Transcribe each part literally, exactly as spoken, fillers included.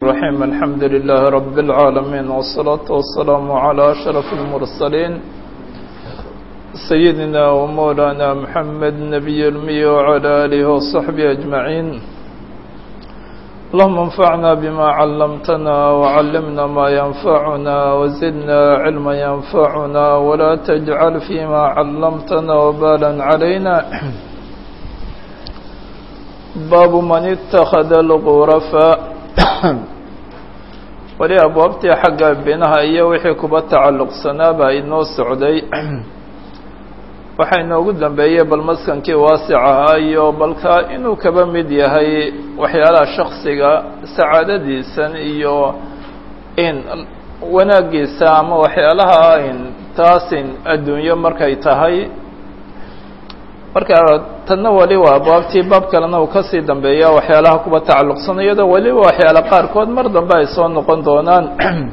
الرحيم الحمد لله رب العالمين والصلاة والسلام على أشرف المرسلين سيدنا ومولانا محمد نبي الأمي وعلى آله وصحبه أجمعين. اللهم انفعنا بما علمتنا وعلمنا ما ينفعنا وزدنا علما ينفعنا ولا تجعل فيما علمتنا وبالا علينا. باب من اتخذ الغرفاء wali abwaabtii xagga binaha iyo wixii kuba tacalluqsanaaba inoo socday waxaa inoogu dambeeyey bal maskankii waasic ahaa iyo balka inuu kaba mid yahay waxyaalaha shaksiga sacaadadiisan iyo in wanaagiisa ama waxyaalaha in taasin adduunyo markay tahay marka tanna wali waa abwaabtii baab kalena uu kasii dambeeya waxyaalaha kuba tacalluqsan iyadoo waliba waxyaala qaarkood mar dambe ay soo noqon doonaan.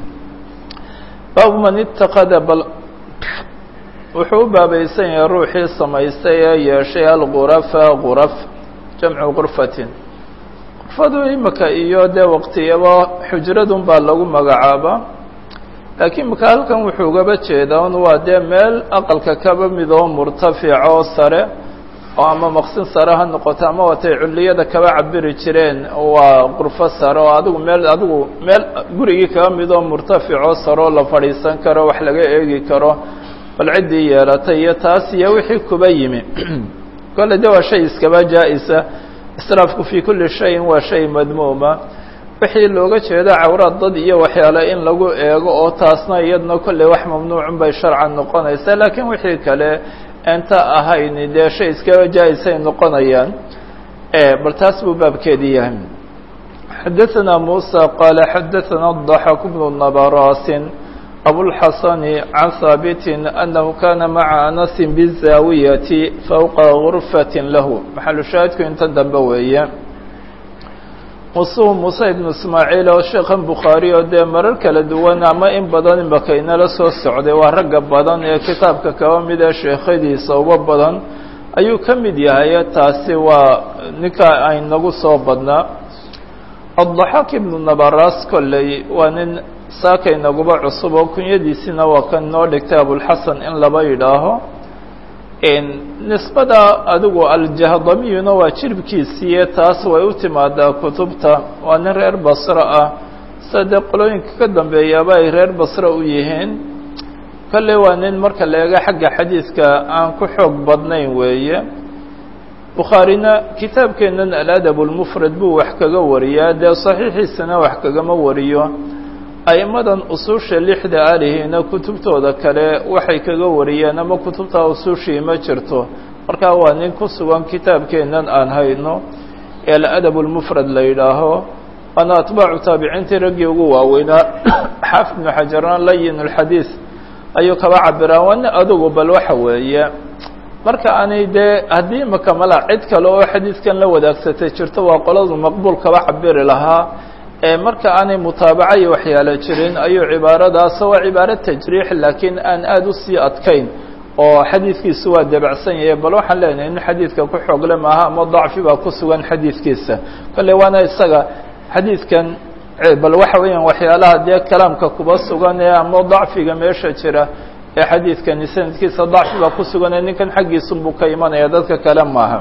baabu man itaqada bal wuxuu u baabaysan yahay ruuxii samaystay ee yeeshay algurafa guraf jamcu gurfatin. gurfadu imika iyo dee waqtiyaba xujradun baa lagu magacaaba, laakiin maka halkan wuxuu ugaba jeedaa un waa dee meel aqalka kaba mid oo murtafica oo sare oo ama maqsin sare ha noqoto ama watay culliyada kaba cabiri jireen waa qurfo sare oo adigu meel adigu meel gurigii kaba mid oo murtafico sare oo la fadhiisan karo wax laga eegi karo bal ciddii yeelatay iyo taas iyo wixii kuba yimi kolle de waa shay iskaba jaa-isa. israafku fii kulli shayin waa shay madmuuma, wixii looga jeeda cawraad dad iyo waxyaale in lagu eego oo taasna iyadna kolley wax mamnuucun bay sharcan noqonaysaa, laakiin wixii kale inta ahayn dee shay iskaba jaa-isay noqonayaan. bal taas buu baabkeedii yahay. xadaثana muسى qaala xadaثana الضaxak bnu nabaraasin abulxasani can haabiti anahu kana maca anasi bizaawiyati fowqa gurfati lahu. maxalu shaahidku inta dambe weeye. musuhu muuse ibnu ismaaciil oo sheekhan bukhaari oo dee marar kala duwan ama in badan imaka inala soo socday waa ragga badan ee kitaabka kaba mid ee sheekhadiisa uba badan ayuu ka mid yahay. taasi waa ninka aynagu soo badnaa. addaxaak ibnu nabaraas kolley waa nin saakaynaguba cusub oo kunyadiisina waa kan noo dhigtay abulxasan in laba yidhaaho. nisbada adigu aljahdamiyuna waa jiribkiisiiye taas way u timaadaa kutubta. waa nin reer basre ah sida dee qolooyinka ka dambeeyaaba ay reer basre u yihiin. kale waa nin marka la eego xagga xadiidka aan ku xoog badnayn weeye. bukhaarina kitaabkeennan aladab lmufrad buu wax kaga wariyaa, dee saxiixiisana wax kagama wariyo. aimadan usuusha lixda alihiina kutubtooda kale waxay kaga wariyeen ama kutubta usuushii ma jirto. markaa waa nin ku sugan kitaabkeennan aan hayno ee aladab lmufrad la yidhaaho. waana atbaacu taabiciintii raggii ugu waaweynaa. xaafid ibnu xajarna layin اlxadiid ayuu kaba cabiraan. waa nin adugu bal waxa weeye marka aanay dee haddii maka mala cid kale oo xadiidkan la wadaagsatay jirto waa qoladu maqbuul kaba cabiri lahaa. marka aanay mutaabaca iyo waxyaalo jirin ayuu cibaaradaas waa cibaaro tajriix laakiin aan aada u sii adkayn oo xadiidkiisu waa dabacsan yahay. bal waxaan leenahay in xadiidka ku xoogle maaha ama dacfi baa ku sugan xadiidkiisa. kolley waana isaga xadiidkan bal waxa weeyaan waxyaalaha dee kalaamka kuba sugan ee ama dacfiga meesha jira ee xadiidkani sanadkiisa dacfi baa ku sugan ee ninkan xaggiisunbuu ka imanaya, dadka kale maaha.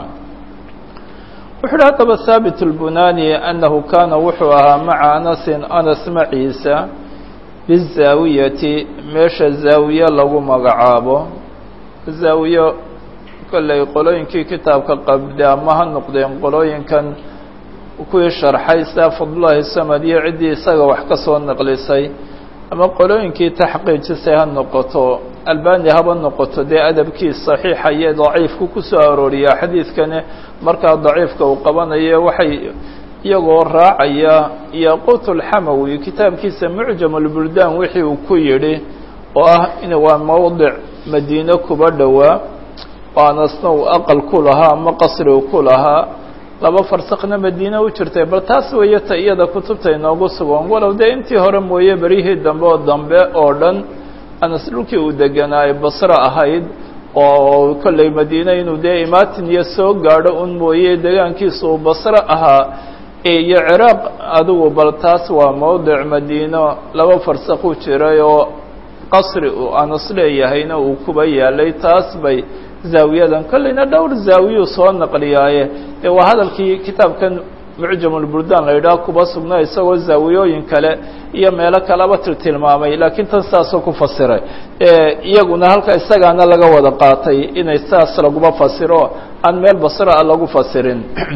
wuxu uhi haddaba haabit اlbunani anahu kaana wuxuu ahaa maca anasin anas maciisa bizaawiyati meesha zaawiye lagu magacaabo. zaawiyo kolley qolooyinkii kitaabka qabde ama ha noqdeen qolooyinkan kuwii sharxay sida fadlullahi samad iyo ciddii isaga wax ka soo naqlisay ama qolooyinkii taxqiijisay ha noqoto albani haba noqoto dee adabkiis saxiixa iyo daciifku ku soo arooriyaa xadiidkani markaa daciifka uu qabanayo waxay iyagoo raacaya yaquut ulxamawi kitaabkiisa mucjam ulbuldaan wixii uu ku yidhi oo ah in waa mowdic madiine kuba dhowaa oo anasna uu aqal ku lahaa ama qasri uu ku lahaa laba farsakna madiine u jirtay. bal taas weeye ta iyada kutubta inoogu sugan walow dee intii hore mooye berihii dambe oo dambe oo dhan anas dhulkii uu deganaayo basre ahayd oo kolley madiine inuu dee imaatin iyo soo gaadho un mooye deegaankiisa uu basre ahaa iyo ciraaq adigu bal taas waa mowdic madiino laba farsaqu jiray oo qasri uu anas leeyahayna uu kuba yaalay taas bay zaawiyadan kolleyna dhowr zaawiyuu soo naqliyaaye ee waa hadalkii kitaabkan mucjam ulbuldaan la yidhaah kuba sugnaa isagoo zaawiyooyin kale iyo meelo kaleba tiltilmaamay laakiin tan saasoo ku fasiray iyaguna halka isagaana laga wada qaatay inay saas laguma fasiro aan meel basra a lagu fasirin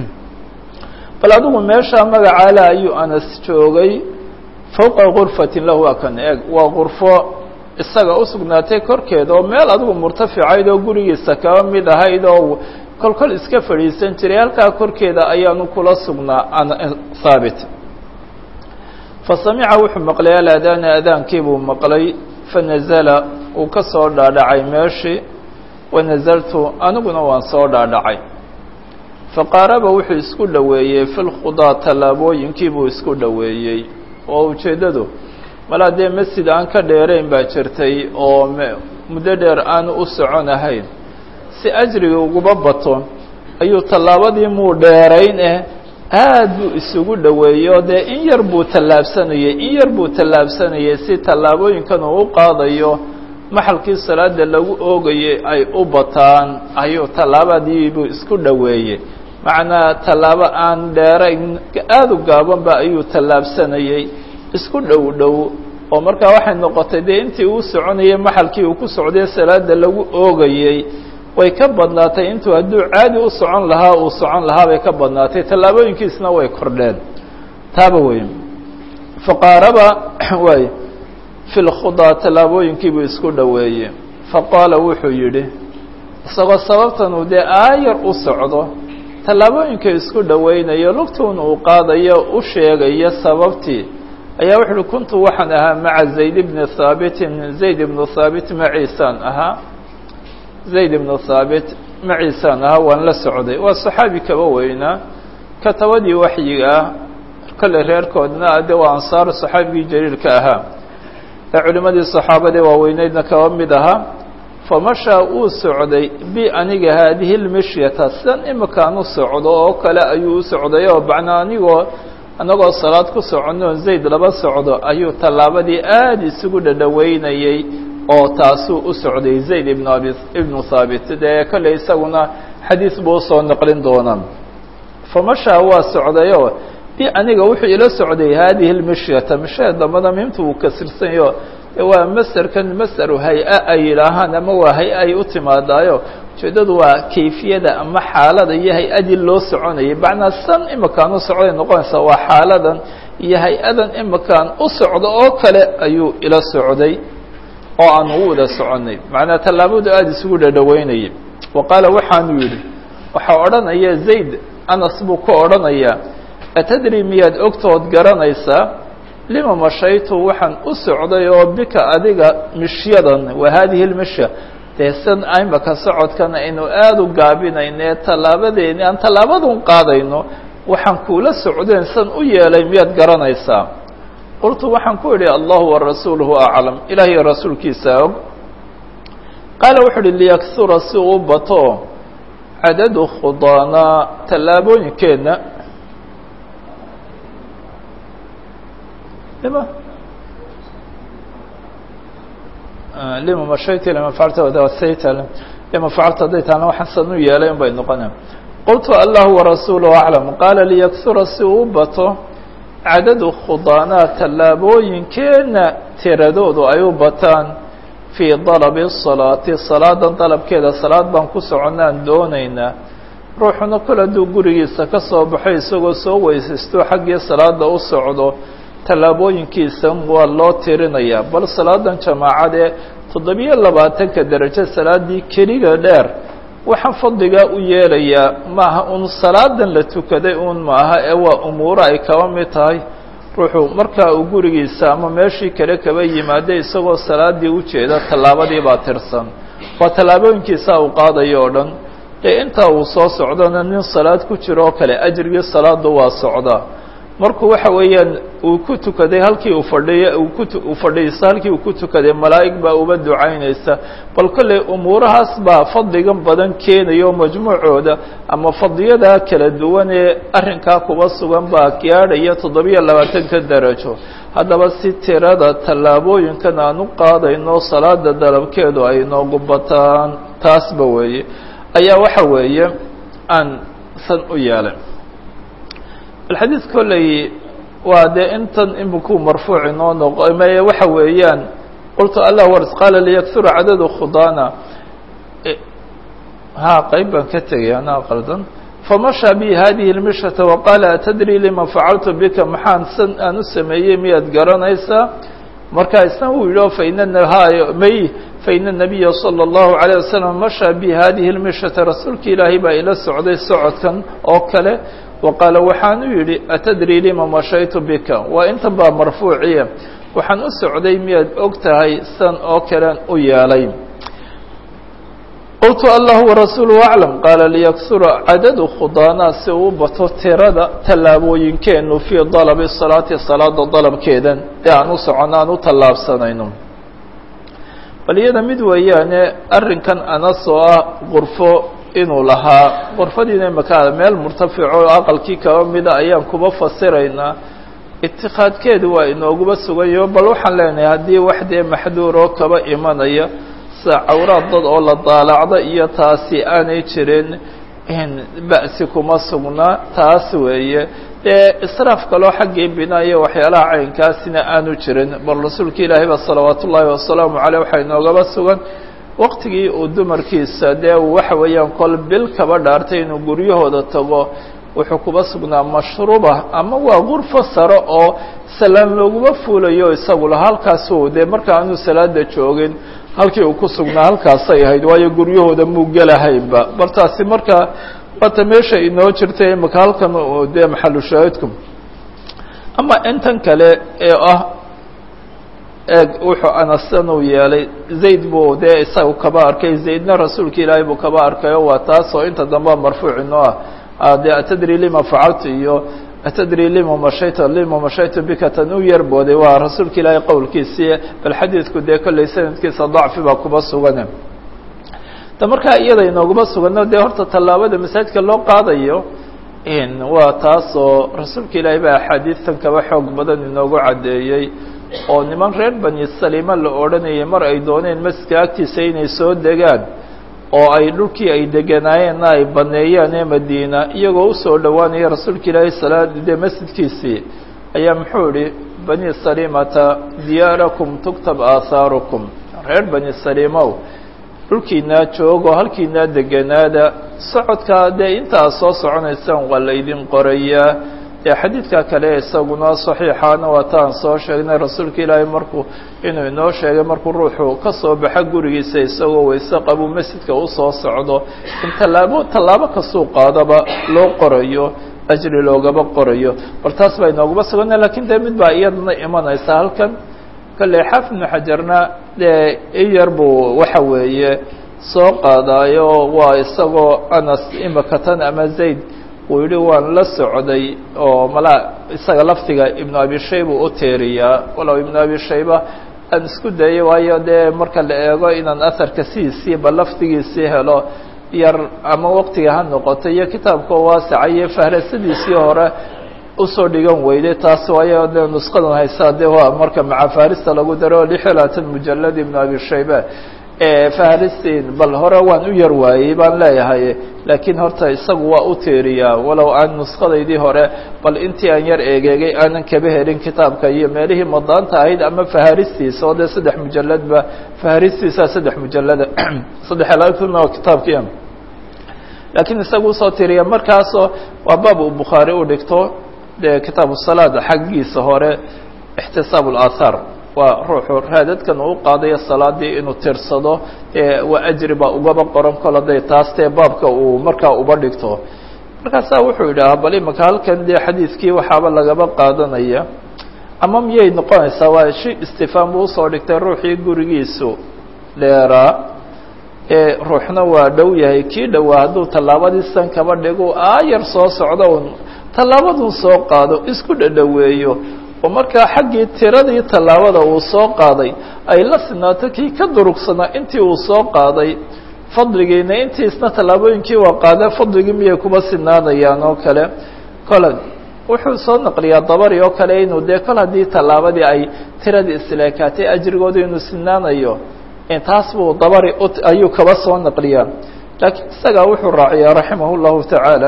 bal adigu meesha magacaale ayuu anas joogay fowqa gurfatin lahu akan eeg waa gurfo isaga u sugnaatay korkeeda oo meel adigu murtaficayd oo gurigiisa kaba mid ahayd oo kolkol iska fadhiisan jiray halkaa korkeeda ayaanu kula sugnaa haabit fasamica wuxuu maqlay alaadaana adaankii buu maqlay fanazala uu ka soo dhaadhacay meeshii wanazaltu aniguna waan soo dhaadhacay faqaaraba wuxuu isku dhoweeyey fi lkhudaa tallaabooyinkii buu isku dhoweeyey oo ujeeddadu malaa dee masjid aan ka dheerayn baa jirtay oo muddo dheer aanu u soconahayn si ajriga uguba bato ayuu tallaabadii muu dheerayn eh aad buu isugu dhoweeyo dee in yar buu tallaabsanayey in yar buu tallaabsanayey si tallaabooyinkan uu u qaadayo maxalkii salaada lagu oogayey ay u bataan ayuu tallaabadii buu isku dhoweeyey macnaa tallaabo aan dheerayn aada u gaabanba ayuu tallaabsanayey isku dhow dhow oo markaa waxay noqotay dee intii uu soconayey maxalkii uu ku socday salaada lagu oogayey way ka badnaatay intuu hadduu caadi u socon lahaa uu socon lahaa bay ka badnaatay tallaabooyinkiisna way kordheen taaba wey faqaaraba waay fi lkhudaa tallaabooyinkii buu isku dhoweeyey faqaala wuxuu yidhi isagoo sababtan uu dee aayar u socdo tallaabooyinka isku dhoweynayo lugtuun uu qaadayo u sheegayo sababtii ayaa wuxu uhi kuntu waxaan ahaa maca zayd bni haabitin zayd ibnu haabit maciisaan ahaa zayd ibnu haabit maciisaan ahaa waan la socday waa saxaabi kaba weynaa katabadii waxyiga ah kale reerkoodna ade waa ansaaru saxaabigii jaliilka ahaa ee culimadii saxaabadee waaweyneydna kaba mid ahaa famashaa uu socday bi aniga haadihi lmishyata sidan imakaan u socdo oo kale ayuu u socday oo bacnaa anigoo annagoo salaad ku soconno zayd laba socdo ayuu tallaabadii aada isugu dhadhoweynayey oo taasuu u socday zayd ibn abi ibnu haabit dee kolley isaguna xadiis buu usoo naqlin doonaa famashaa waa socdayoo bi aniga wuxuu ila socday haadihi lmishyata mishya dambada miimta uu kasirsanyo waa masderkan masderu hay-a ay yidhaahaan ama waa hay-a ay u timaadaayo ujeeddadu waa kayfiyada ama xaalada iyo hay-adii loo soconayay bacnaa san imakaan u socday noqonaysaa waa xaaladan iyo hay-adan imakaan u socdo oo kale ayuu ila socday oo aan ugu wada soconay macnaa tallaabadu aada isugu dhadhoweynayay wa qaala waxaanu yidhi waxaa odhanaya zayd anas buu ku odhanayaa atadri miyaad ogtood garanaysaa lima mashaytu waxaan u socday oo bika adiga mishyadan wa haadihi lmishya dee san imaka socodkan aynu aada u gaabinayne tallaabadeeni aan tallaabadun qaadayno waxaan kuula socdeen san u yeelay miyaad garanaysaa qultu waxaan ku idhi allahu warasuuluhu aclam ilaah iyo rasuulkiisa og qaala wuxu uhi liyaksura si uu bato cadadu khudaanaa tallaabooyinkeenna lima lima mashayta lima facalta wadawasayta lima facalta hadday taana waxaan san u yeelay un bay noqonaya qultu allahu warasuuluhu aclam qaala liyaksura si uu bato cadadu khudaanaa tallaabooyinkeenna tiradoodu ay u bataan fii dalabi salaati salaadan dalabkeeda salaad baan ku soconaan doonaynaa ruuxuna kol hadduu gurigiisa ka soo baxo isagoo soo weysaysto xaggii salaada u socdo tallaabooyinkiisa waa loo tirinayaa bal salaadan jamaacadee toddobiyo labaatanka derajo salaadii keliga dheer waxaan fadligaa u yeelayaa maaha un salaadan la tukaday un maaha ee waa umuuro ay kaba mid tahay ruuxu markaa uu gurigiisa ama meeshii kale kaba yimaada isagoo salaadii ujeeda tallaabadii baa tirsan waa tallaabooyinkiisa uu qaadayo oo dhan ee intaa uu soo socdona nin salaad ku jiro oo kale ajrigii salaadu waa socdaa markuu waxa weeyaan uu ku tukaday halkii uu fadhiya uu ku uu fadhiisto halkii uu ku tukaday malaa'ig baa uba ducaynaysa bal kolley umuurahaas baa fadligan badan keenayo majmuucooda ama fadliyada kala duwan ee arrinkaa kuba sugan baa gaadhaya toddobiyo labaatanka darajo haddaba si tirada tallaabooyinkan aan u qaadayno salaada dalabkeedu ay noogu bataan taasba weeye ayaa waxa weeye aan san u yeelay الحديث كلي وده انتن انبكو مرفوع نونق ما waxa weeyaan قلت الله ورس قال ليكثر عدد خضانا ها قيبا كتغي انا قلدن فمشى بي هذه المشة وقال أتدري لما فعلت بك محان سن أن سميه مياد قرانيسا مركا اسنو يلو فإن النهاية مي فإن النبي صلى الله عليه وسلم مشى بي هذه المشة رسولك إلهي با إلى السعودية السعود كان أوكله وقال وحان يري أتدري لما مشيت بك وإنت با مرفوعية وحان السعودية مياد أكتهي سن أوكلا أيالي قلت الله ورسوله أعلم قال ليكثر عدد خضانا سوبة ترد تلابوين كأنه في ضلب الصلاة الصلاة ضلب كيدا يعني سعنان تلاب سنين ولينا مدوياني أرن كان أنسوا غرفو إنه لها غرفة دينا مكان ميل مرتفع أقل كي كوامدا أيام كما فسرين اتخاذ كيدو إنه قبس ويوم بلوحا لنا هذه وحدة محدورة كما إيمانية cawraad dad oo la daalacda iyo taasi aanay jirin in ba'si kuma sugna taas weeye ee israaf kaloo xaggii binaayo waxyaalaha caynkaasina aanu jirin bal rasuulka ilaahay ba salawaatu ullaahi wasalaamu calayh waxa inoogaba sugan waqtigii uu dumarkiisa dee waxa weeyaan kol bil kaba dhaartay inuu guryahooda tago wuxuu kuba sugnaa mashruuba ama waa gurfo sare oo salaam looguma fuulayo isagu la halkaas uu dee marka aanu salaada joogin halkii uu ku sugnaa halkaasay ahayd waayo guryahooda muu gelahaynba bal taasi markaa wata meesha inoo jirtay imaka halkan dee maxalu shaahidkum ama intan kale ee ah eeg wuxuu anasan uu yeelay zayd buu dee isagu kaba arkay zaydna rasuulka ilaahay buu kaba arkayo waa taas oo inta dambe marfuuc inoo ah dee atadri lima facaltu iyo أتدري لما مشيت لما مشيت بك تنوير بودي ورسولك إلهي قول كيسية بالحديث كده كل سنة كيس ضعف باكو بس وغنم تمركا إيضا إنه بس وغنم دي هرطة طلابة دي مساجك اللو قاضيو إن واتاسو رسولك إلهي بقى حديثا كما حق بدن إنه عديي oo niman reer bani salima la oranayay mar ay dooneen masjidka agtiisa inay soo degaan oo ay dhulkii ay deganaayeen ay baneeyeen ee Madiina iyagoo u soo dhawaanay rasuulka Ilaahay salaadii masjidkiisii ayaa muxuu yiri bani salimata diyaarakum tuktab aatharukum reer bani salimow dhulkiina joogo halkiina deganaada socodka de inta soo soconaysaan wala idin qoraya ee xadiidka kale isaguna saxiixana waa taan soo sheegnay rasuulka Ilaahay markuu inuu inoo sheegay markuu ruuxu ka soo baxa gurigiisa isagoo weyse qabo masjidka u soo socdo in talaabo talaabo ka soo qaadaba loo qorayo ajri loogaba qorayo bartaas bay noogu sugan laakiin de mid baa iyadna imanaysa halkan kale xafn xajarna de iyarbu waxa weeye soo qaadayo waa isagoo Anas imakatan ama Zayd ويلي وان لا سعودي او ملا isaga laftiga ibn abi shayba u teeriya wala ibn abi shayba an isku day waayo de marka la eego inaan asarka siisi ba laftigiisa helo yar ama waqtiga han noqotay iyo kitaabka waasacay fahrasadiisii hore u soo dhigan weyday taas waayo de nusqadan haysa de waa marka maca farista lagu daro lixlaatan mujallad ibn abi shayba ee fahristiin bal hore waan u yar waayay baan leeyahay laakiin horta isagu waa u teeriya walow aan nusqadeedii hore bal intii aan yar eegay aanan kaba helin kitaabka iyo meelihii madaanta ahayd ama fahristiisa oo de saddex mujallad ba fahristiisa saddex mujallad saddex laafna kitaabkii laakiin isagu soo teeriya markaas waa baab Bukhari u dhigto de kitaabu salaada xaqiisa hore ihtisaab al-athar وروح هذا كان وقاضي الصلاة إنه ترصده وأجربة وجب قرن كل ده تاسته بابك ومركا وبردكته مركا سووا ده بلي مكان كان ده حديث كي وحابل لجب قاضنا إياه أمام يي نقاش سواء شيء استفهام وصارك تروحي جورجيسو لرا روحنا ودوية كي دو هذا طلابة السن كبر دقو آير صوص عدون tallaabaduu soo qaado isku dhadhaweeyo oo markaa xaggii tiradii tallaabada uu soo qaaday ay la sinaato kii ka durugsanaa intii uu soo qaaday fadligiina intiisna tallaabooyinkii waa qaadee fadligii miyay kuba sinaanayaan oo kale kole wuxuu soo naqliyaa dabari oo kale inuu dee kol haddii tallaabadii ay tiradii isleekaatay ajrigooda inuu sinaanayo intaas buu dabari ayuu kaba soo naqliyaa laakiin isagaa wuxuu raaciyaa raximah llahu tacaala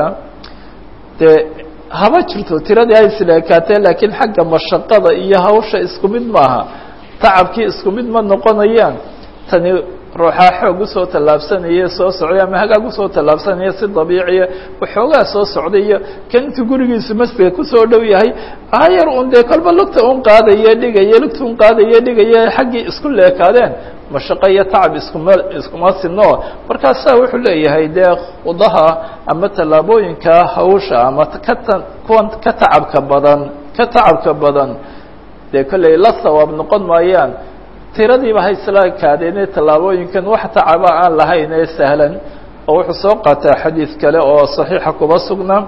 dee haba jirto tiradii ay isleekaatee laakiin xagga mashaqada iyo hawsha isku mid maaha tacabkii isku mid ma noqonayaan tani ruuxaa xoog usoo tallaabsanaya soo socday ama hagaag usoo tallaabsanaya si dabiiciya waxoogaa soo socday iyo kan intuu gurigiisu masjidka kusoo dhow yahay ayar un dee kolba lugta un qaadaye dhigaya lugta un qaadaye dhigaya xaggii isku leekaadeen mashaqo iyo tacab iskuma iskuma sino markaasaa wuxuu leeyahay dee khudaha ama tallaabooyinka hawsha ama kata kuwan ka tacabka badan ka tacabka badan dee kolley la sawaab noqon maayaan tiradiiba ha isla kaadeenee tallaabooyinkan wax tacaba aan lahayn ee sahlan oo wuxuu soo qaataa xadiid kale oo saxiixa kuba sugnaa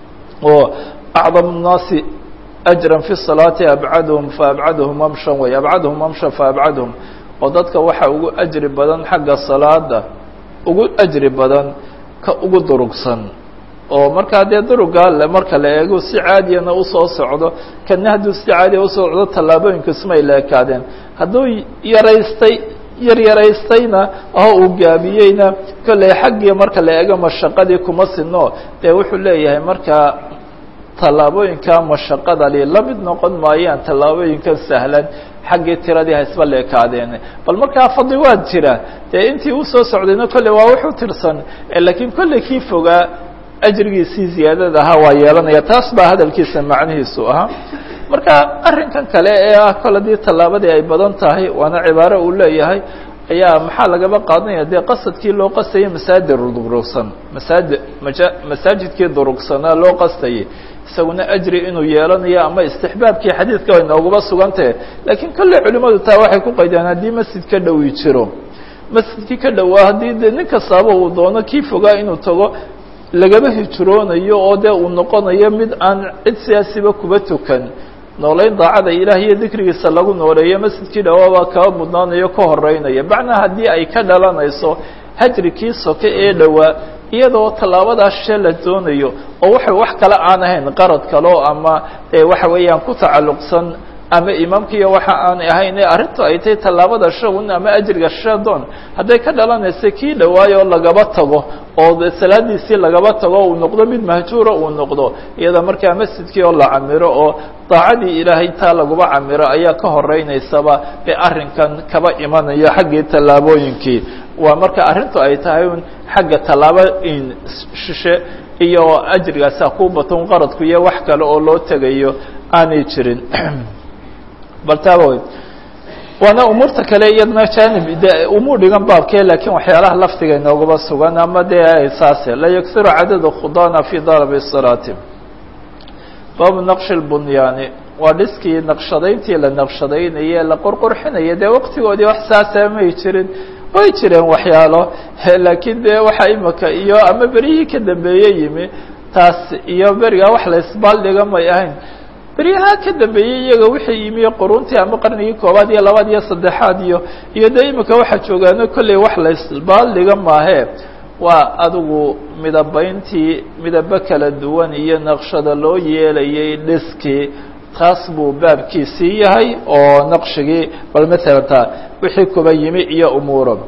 oo acdamu الnaasi ajran fi الsalaati abcaduhum faabcaduhum mamshan way abcaduhum mamshan faabcaduhum oo dadka waxa ugu ajri badan xagga salaada ugu ajri badan ka ugu durugsan oo markaa dee durugaa le marka la eego si caadiyana usoo socdo kana hadduu si caadiya usoo socdo tallaabooyinku ismay leekaadeen hadduu yaraystay yar yaraystayna oo uu gaabiyeyna kolley xaggii marka la eego mashaqadii kuma sino dee wuxuu leeyahay markaa tallaabooyinka mashaqada li la mid noqon maayaan tallaabooyinkan sahlan xaggii tiradii ha isba leekaadeen bal markaa fadli waa jira dee intii usoo socdayna kolley waa wuxuu tirsan laakiin kolley kii fogaa ajrigiisii ziyaadada ahaa waa yeelanaya taas baa hadalkiisa macnihiisu ahaa marka arrinkan kale ee ah kol haddii tallaabadii ay badan tahay waana cibaaro uu leeyahay ayaa maxaa lagaba qaadanaya dee qasadkii loo qastayay masaajid durugsan masaajid maja masaajidkii durugsanaa loo qastayay isaguna ajri inuu yeelanayo ama istixbaabkii xadiidka way nooguba sugantahe laakiin kolley culimadu taa waxay ku qaydaan haddii masjid ka dhowi jiro masjidkii ka dhowaa haddii de nin kastaaba uu doono kii fogaa inuu tago lagaba hijroonayo oo dee uu noqonayo mid aan cid siyaasiba kuba tukan noolayn daacada ilaah iyo dikrigiisa lagu nooleeyo masjidkii dhawaabaa kaba mudnaanayo ka horeynaya macnaa haddii ay ka dhalanayso hajrikii soke ee dhowaa iyadoo tallaabadaas shee la doonayo oo waxa wax kale aan ahayn qarad kaleo ama dee waxa weeyaan ku tacalluqsan ama imaamkiiyo waxa aanay ahayn ee arrintu ay tahay tallaabada shawn ama ajriga shadoon hadday ka dhalanaysa kii dhawaayo lagaba tago oo salaadiisii lagaba tago uu noqdo mid mahjuura uu noqdo iyada markaa masjidkii oo la camiro oo daacadii ilaahay taa laguba camiro ayaa ka horeynaysaba ee arrinkan kaba imanayo xaggii tallaabooyinkii waa marka arrintu ay tahay un xagga tallaabo shishe iyo ajrigaasa ku baton qaradku iyo wax kale oo loo tegayo aanay jirin bal taaba wey waana umuurta kale iyadna janib de umuu dhigan baabkee laakiin waxyaalaha laftiga inoogaba sugan ama dee saase la yaksiru cadada khudana fi dalabi الsalaati baabu naqshi اlbunyaani waa dhiskii naqshadayntii la naqshadaynaye la qorqorxinaya dee waqtigoodii wax saasa may jirin way jireen waxyaalo laakiin dee waxa imika iyo ama berihii ka dambeeye yimi taas iyo berigaa wax la isbaaldhiga may ahayn beryaha ka dambeeyey iyaga wixii yimi quruntii ama qarnigii koobaad iyo labaad iyo saddexaad iyo iyo dee imika waxaa joogaano kolley wax la isbaaldhiga maahe waa adigu midabayntii midabo kala duwan iyo naqshada loo yeelayay dhiskii taas buu baabkiisii yahay oo naqshigii bal maala ta wixii kuba yimi iyo umuuro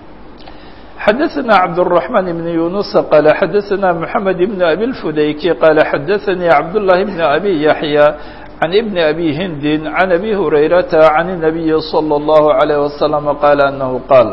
xadaثna cabdالرحمن بن يuنس qال xadaثna محamed بن أbي الفudayki qال xadaثnي cabdاللahi بن أbي yaحyى عن بن أbي hindi عن أbي هurayرaةa عن النبي صلى الله عليه وسلم qال أنه qاal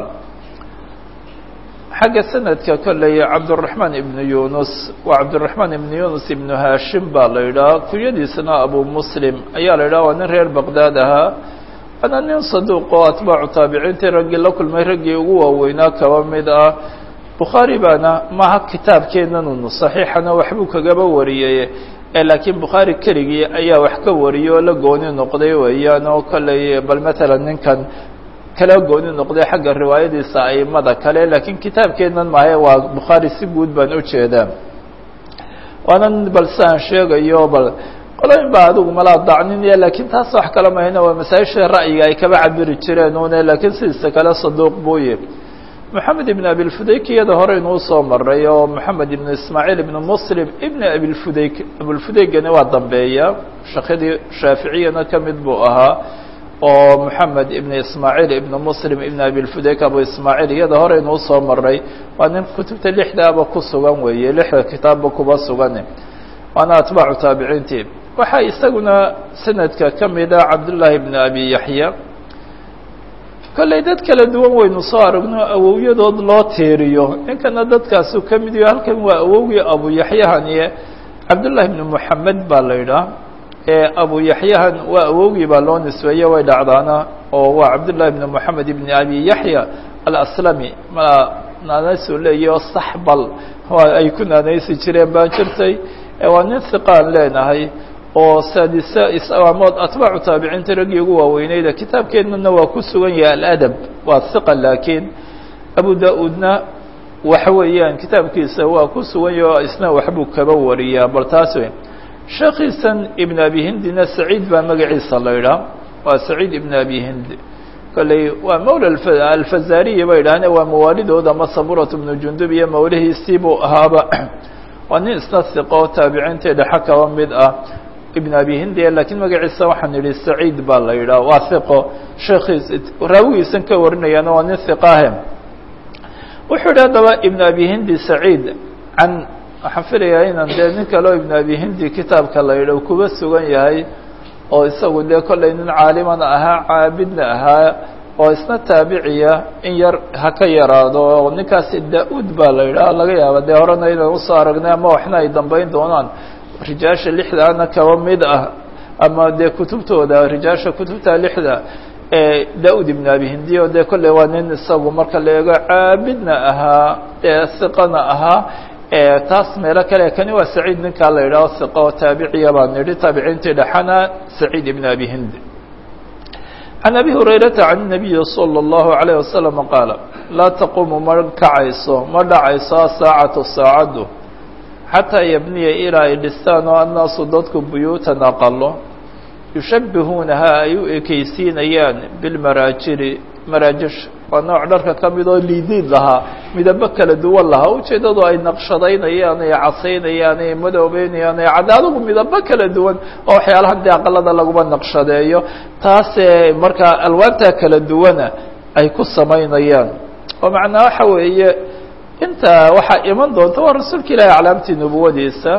xagga sanadka kolley cabdالرحمن بن يuنس waa cabdالرحمن بن يuنس بن hashim baa la yidhaha kunyadiisana abu mslim ayaa la yidhaha waa nin reer baqdad ahaa waana nin saduuq oo atbaacu taabiciintii raggii la kulmay raggii ugu waaweynaa kaba mid ah bukhaari baana maha kitaabkeenanun saxiixana waxbuu kagaba wariyey ee laakiin bukhaari keligii ayaa wax ka wariyey oo la gooni noqday weeyaan oo kolley bal matalan ninkan kala gooni noqday xagga riwaayadiisa aimada kale laakiin kitaabkeenan maahe waa bukhaari si guud baan u jeedaa waanan bal siaan sheegayo bal qoloyin baa adigu malaa dacninaya lakiin taas wax kala mahayna waa masaa-isha ra'yiga ay kaba cabiri jireen une laakiin sidiisa kale saduuq buuye moxamed ibn abilfudayk iyada hore inuu soo maray oo moxamed ibn ismaaciil ibn muslim ibn abilfudayk abulfudaygani waa dambeeya shaqadii shaaficiyana ka mid buu ahaa oo moxamed ibn ismaaciil ibn muslim ibn abilfudayk abu ismaaciil iyada hore inuu soo maray waa nin kutubta lixdaaba ku sugan weeye lixda kitaabba kuba sugan waana atbaacu taabiciintii waxaa isaguna sanadka ka mida cabdullaahi ibn abi yaxya kolley dad kala duwan waynu soo aragno awowyadood loo teeriyo ninkana dadkaasu ka mid yaho halkan waa awowgii abu yaxyahaniye cabdullahi ibn moxamed baa la yidhaah ee abu yaxyahan waa awowgii baa loo nisbeeye way dhacdaana oo waa cabdullahi ibn moxamed ibn abi yaxya alaslami ma naanaysu leeyahy oo saxbal ay ku naanaysi jireen baa jirtay waa nin hiqaan leenahay oo saadisa isaamood atbaacu taabiciinta raggii ugu waaweyneyda kitaabkeennana waa ku sugan yahay aladab waa hiqa laakiin abu da-uudna waxa weeyaan kitaabkiisa waa ku sugan yahay oo isna waxbuu kaba wariyaa bal taas wey sheekhiisan ibn abi hindina saciid baa magaciisa la yidhaah waa saciid ibn abi hindi kolley waa mawla alfazariya bay idhaahne waa mawaalidooda ama saburat ibnu jundub iyo mawlihiisii buu ahaaba waa nin isna hiqo oo taabiciinta dhexa kaba mid ah ibn abi hindi lakiin magaciisa waxaan idhi saciid baa la yidhaah waa hiqo sheekhiis raawigiisan ka warinayaana waa nin hiqahe wuxuu yidhi haddaba ibn abi hindi saciid can waxaan filayaa inaan dee nin kaleo ibn abi hindi kitaabka la yidhah kuba sugan yahay oo isagu dee kollay nin caalimana ahaa caabidna ahaa oo isna taabiciya in yar ha ka yaraado oo ninkaasi da-uud baa la yidhaah laga yaaba dee horena inaan usoo aragnay ama waxna ay dambeyn doonaan rijaasha lixdaana kaba mid ah ama dee kutubtooda rijaasha kutubta lixda ee da-ud ibn abi hindi o dee kolley waa nin isagu marka la eego caabidna ahaa ee hiqana ahaa taas meelo kale kani waa saciid ninkaa la yidhaho hiqa oo taabiciya baan nidhi taabiciintii dhexana saciid ibn abi hindi can abi hurayrata can nabiyi salى اllahu عalayه wasalam qaala laa taqumu ma kacayso ma dhacayso asaacatu saacaddu xataa yabniya ilaa ay dhistaan oo annaasu dadku buyuutan aqalo yushabbihuunaha ay u ekeysiinayaan bilmaraajiri maraajish waa nooc dharka ka mid oo liidiid lahaa midabo kala duwan lahaa ujeeddadu ay naqshadaynayaan ay casaynayaan ay madoobeynayaan ay cad adigu midabo kala duwan oo waxyaalahan dee aqalada laguma naqshadeeyo taasee markaa alwaantaa kala duwana ay ku samaynayaan oo macnaa waxa weeye inta waxaa iman doonta waa rasuulka ilaahi aclaamtii nubuwadiisa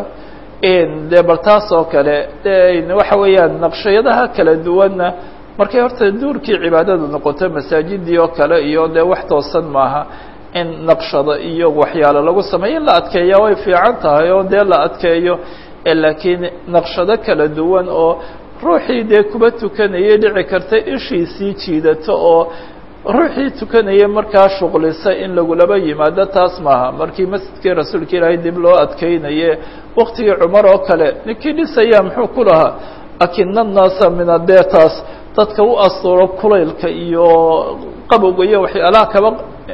dee bal taas oo kale de waxa weeyaan naqshayadaha kala duwanna markay horta duurkii cibaadada noqoto masaajidii oo kale iyo dee wax toosan maaha in naqshado iyo waxyaalo lagu sameeyo in la adkeeya way fiican tahay oo dee la adkeeyo laakiin naqshado kala duwan oo ruuxii dee kuba tukanayay dhici karta ishiisii jiidato oo ruuxii tukanaya markaa shuqlisa in lagulaba yimaado taas maaha markii masjidkii rasuulka ilaahay dib loo adkeynaye waktigii cumar oo kale ninkii dhisaya muxuu ku lahaa akina naasa min adeetaas dadka u asturo kulaylka iyo qabowga iyo waxyaalaha kaba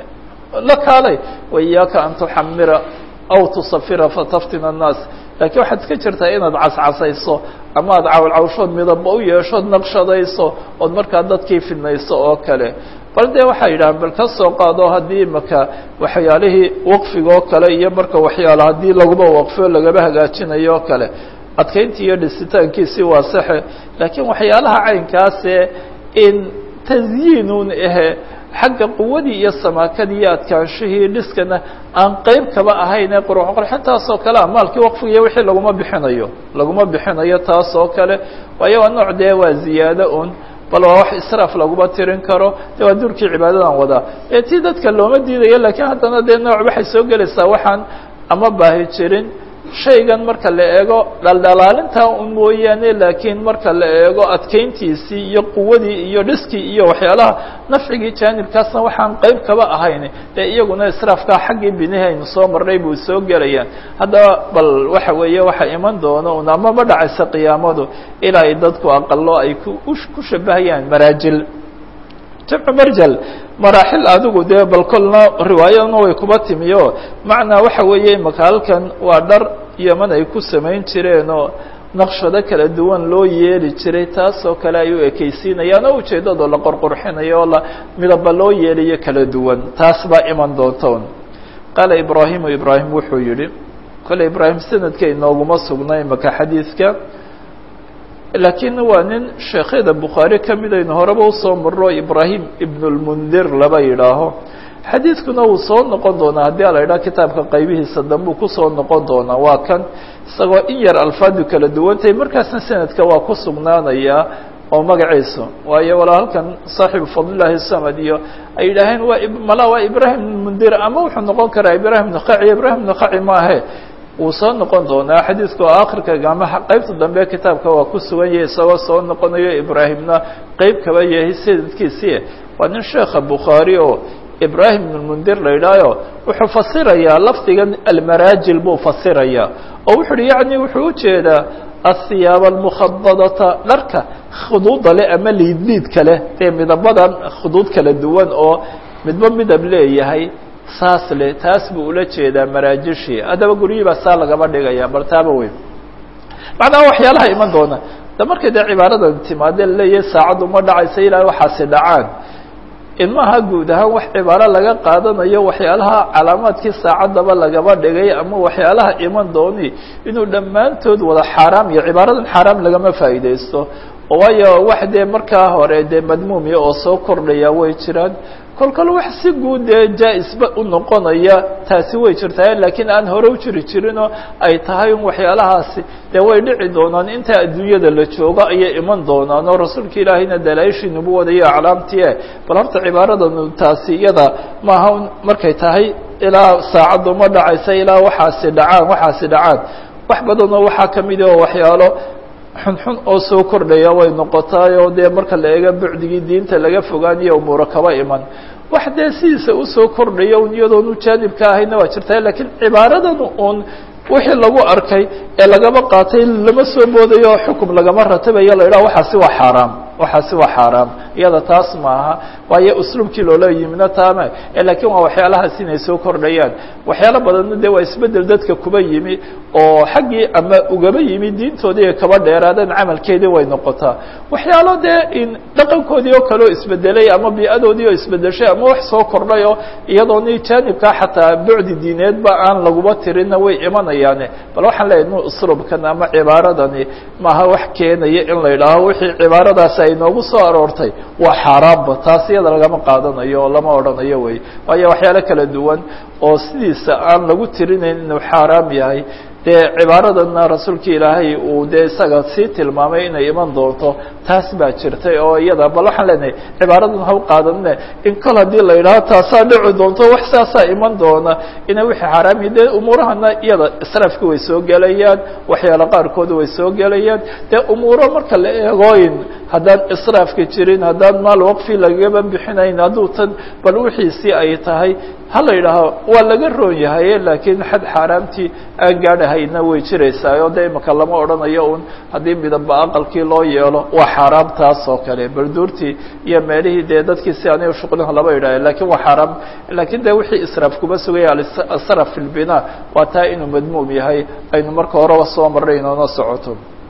la kaalay waiyaaka an tuxamira aw tusafira fataftina الnaas laakiin waxaad iska jirtaa inaad cascasayso ama aad cawlcawshood midaba u yeeshood naqshadayso ood markaa dadkii fidnayso oo kale bal dee waxay yidhahaan bal ka soo qaado haddii imaka waxyaalihii waqfiga oo kale iyo marka waxyaalo haddii laguba waqfo lagaba hagaajinayo oo kale adkeyntii iyo dhisitaankiisi waa saxe laakiin waxyaalaha caynkaase in tasyiinun ahe xagga quwadii iyo samaakadii iyo adkaanshihii dhiskana aan qeyb kaba ahayn ee qurux qurxintaas oo kale maalkii waqfiga iyo wixii laguma bixinayo laguma bixinayo taas oo kale waayo waa nooc dee waa ziyaado un bal waa wax israaf laguma tirin karo de waa duurkii cibaadadan wadaa ee tii dadka looma diidayo laakiin haddana dee nooc waxay soo gelaysaa waxaan ama baahi jirin shaygan marka la eego dhaldhalaalintaa un mooyaane laakiin marka la eego adkeyntiisii iyo quwadii iyo dhiskii iyo waxyaalaha nafcigii jaanibkaasna waxaan qeyb kaba ahayn dee iyaguna israafkaa xaggii binihi aynu soo marnay buu soo gelayaan haddaba bal waxa weeye waxa iman doono un ama ma dhacaysa qiyaamadu ilaa ay dadku aqalo ay ku shabahayaan maraajil jamcu marjal maraaxil adigu dee bal kolna riwaayadna way kuba timiyo macnaa waxa weeye imaka halkan waa dhar yeman ay ku samayn jireen oo naqshado kala duwan loo yeeli jiray taasoo kale ay u ekaysiinayaan oo ujeeddadoo la qorqurxinayo oo la midaba loo yeeliyo kala duwan taas baa iman doontoon qaala ibraahimu ibraahim wuxuu yidhi kole ibraahim sanadka inooguma sugnay maka xadiidka laakiin waa nin sheekhyada bukhaari ka mid aynu horeba usoo marro ibraahim ibnu lmundir laba yidhaaho xadiidkuna wuu soo noqon doonaa haddii ala idhaha kitaabka qaybihiisa dambe uu kusoo noqon doonaa waa kan isagoo in yar alfaadu kala duwantahay markaasna sanadka waa ku sugnaanayaa oo magaciisu waayo walaa halkan saaxibu fadlillahi samad iyo ay yidhaaheen waa mala waa ibraahim mundir ama wuxuu noqon karaa ibraahim ibnu qaci ibraahim ibnu qaci maahe wuu soo noqon doonaa xadiidka oo akhirka ama qaybta dambe kitaabka waa ku sugan yahay isagoo soo noqonayo ibraahimna qeyb kaba yahay sanadkiisii waa nin sheekha bukhaari oo ibraahim ibn mundir la yidhaayo wuxuu fasirayaa lafdigan almaraajil buu fasirayaa oo wuxu uhi yacni wuxuu ujeedaa ahiyaaba almukhadadata dharka khuduuda leh ama liidliidka leh dee midabadan khuduud kala duwan oo midba midab leeyahay saas leh taas buu ula jeedaa maraajishii haddaba guryihii baa saa lagaba dhigaya bal taaba weyn macnaha waxyaalaha iman doona da markay dee cibaaradan timaadee laleeyahay saacaddu ma dhacaysa ilaa waxaasi dhacaan ilmaha guud ahaan wax cibaaro laga qaadanayo waxyaalaha calaamaadkii saacaddaba lagaba dhigay ama waxyaalaha iman dooni inuu dhammaantood wada xaaraam iyo cibaaradan xaaraam lagama faa'iidaysto waayo wax dee markaa hore dee madmuumiya oo soo kordhaya way jiraan kol kale wax si guud dee jaa-isba u noqonaya taasi way jirtaa laakiin aan hore u jiri jirinoo ay tahay un waxyaalahaasi dee way dhici doonaan inta adduunyada la joogo ayay iman doonaan oo rasuulka ilaahayna dalaayishii nubuwada iyo aclaamtii bal horta cibaaradan taasi iyada maaha markay tahay ilaa saacaddu ma dhacaysa ilaa waxaasi dhacaan waxaasi dhacaan wax badanoo waxaa kamid oo waxyaalo xunxun oo soo kordhaya way noqotaay oo dee marka la eego bucdigii diinta laga fogaaniyo umuuro kaba iman wax dee sidiisa usoo kordhaya un iyadoon u jaanibka ahayna waa jirtaa lakiin cibaaradan un wixii lagu arkay ee lagaba qaatay lama soo boodayo oo xukum lagama ratabayo la idhaha waxaasi waa xaaraam waxaasi waa xaaraam iyada taas maaha waayo usluubkii loola yimina taama lakiin waa waxyaalahaas inay soo kordhayaan waxyaalo badanna dee waa isbedel dadka kuba yimi oo xaggii ama ugaba yimi diintoodii ay kaba dheeraadeen camalkeedii way noqotaa waxyaalo dee in dhaqankoodii oo kaleo isbedelay ama bii'adoodii oo isbedeshay ama wax soo kordhay oo iyadooni jaanibkaa xataa bucdi diineedba aan laguba tirinna way imanayaane bal waxaan leeyahay nu usluubkan ama cibaaradani maaha wax keenaya in la idhaaho wixii cibaaradaas ay noogu soo aroortay waa xaaraamba taas iyada lagama qaadanayo oo lama odhanayo wey waayo waxyaalo kala duwan oo sidiisa aan lagu tirinayn inuu xaaraam yahay dee cibaaradana rasuulka ilaahay uu dee isaga sii tilmaamay inay iman doonto taas baa jirtay oo iyada bal waxaan leenahay cibaaradan ha u qaadanine in kol haddii la yidhaaho taasaa dhici doonto wax saasaa iman doona inay wixii xaaraam yahi dee umuurahana iyada israafki way soo gelayaan waxyaalo qaarkooda way soo gelayaan dee umuuro marka la eegooyin haddaan israafka jirin haddaan maal waqfi lagaba bixinayn hadduu tan bal wixiisii ay tahay ha la yidhaaho waa laga roon yahay laakiin xad xaaraamtii aan gaadhahayna way jiraysaa oo dee imaka lama odhanayo un haddii midaba aqalkii loo yeelo waa xaaraam taas oo kale barduurtii iyo meelihii dee dadkii si aniga shuqliha laba yidhaaha lakiin waa xaaraam lakiin dee wixii israaf kuba sugaya asraf fi lbinaa waa taa inuu madmuum yahay aynu marka horeba soo marray inoona socoto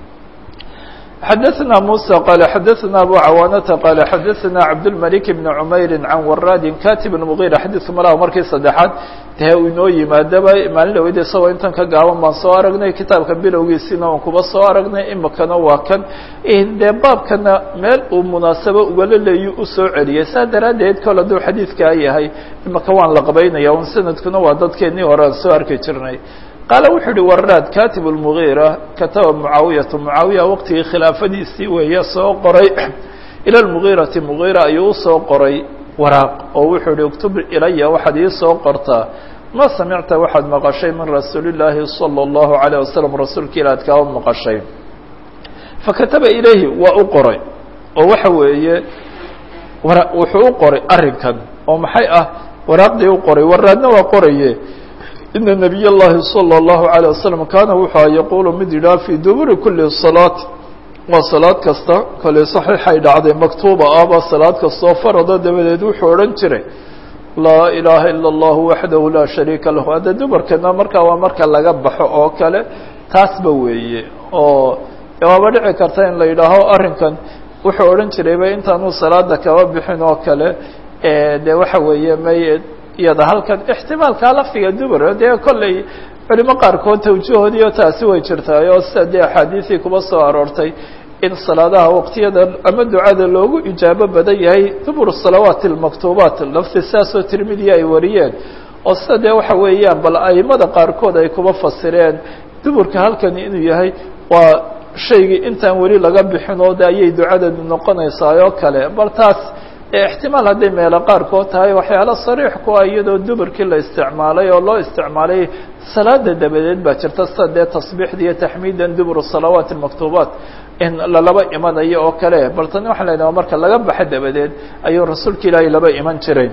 xdثna موسى qال xdثna أbو cawاnةa qال xdثna cabdالملك بن عmayr عan wrاd katib المغيرة xadiثku malaha markii saddexaad dee uu inoo yimaadaba maalin dhaweyda isagoo intan ka gaaban baan soo aragnay kitaabka bilowgiisina aan kuba soo aragnay imikana waa kan dee baabkana meel uu munaasabo ugala leeyu usoo celiyay saa daraaddeed kol hadduu xadiidkaa yahay imika waan la qabaynaya un sanadkuna waa dadkeenii hore aan soo arki jirnay qaala wuxuu uhi waraad katib الmugiira kataba mucaawiyatu mucaawiya waqtigii khilaafadiisii weeye soo qoray ila lmugiirati mugiira ayuu usoo qoray waraaq oo wuxuu ihi uktub ilaya waxaad ii soo qortaa ma samicta waxaad maqashay min rasuuli llaahi salى اllahu عalيه wasalam rasuulka ilaad kaa maqashay fakataba ilayhi waa u qoray oo waxa weeye wuxuu u qoray arrinkan oo maxay ah waraaqdii u qoray waraadna waa qoraye ina nabiy اllahi salى اllahu عalيه wasalam kaana wuxuu yaquulu mid yidhaha fii duburi kuli salaat waa salaad kasta kale saxiixay dhacday maktuuba ahba salaad kastoo farada dabadeed wuxuu odhan jiray laa ilaaha ila اllahu waxdahu laa shariika lahu hadda dumarkana markaa waa marka laga baxo oo kale taasba weeye oo waaba dhici karta in la yidhaaho arrinkan wuxuu odhan jirayba intaanu salaada kaba bixin oo kale de waxa weeye may iyada halkan ixtimaalkaa lafdiga dumar dee kolley culimo qaarkood tawjihoodiyo taasi way jirtaay oo sida dee axaadiisii kuba soo aroortay in salaadaha waqtiyada ama ducada loogu ijaabo badan yahay dubur salawaati almaktuubaat lafti saasoo tirmidiya ay wariyeen oo sida dee waxa weeyaan bal aimada qaarkood ay kuba fasireen duburka halkani inuu yahay waa shaygii intaan weli laga bixin oo de ayay ducadadu noqonaysaa oo kale bal taas ixtimaal hadday meelo qaarkood tahay waxyaalo sariix ku ah iyadoo duburkii la isticmaalay oo loo isticmaalay salaada dabadeed baa jirta sida dee tasbiixda iyo taxmiidan dubur salawaat almaktuubaat in lalaba imanayo oo kale bal tani waxaan leedaha marka laga baxa dabadeed ayuu rasuulka ilaahay laba iman jiray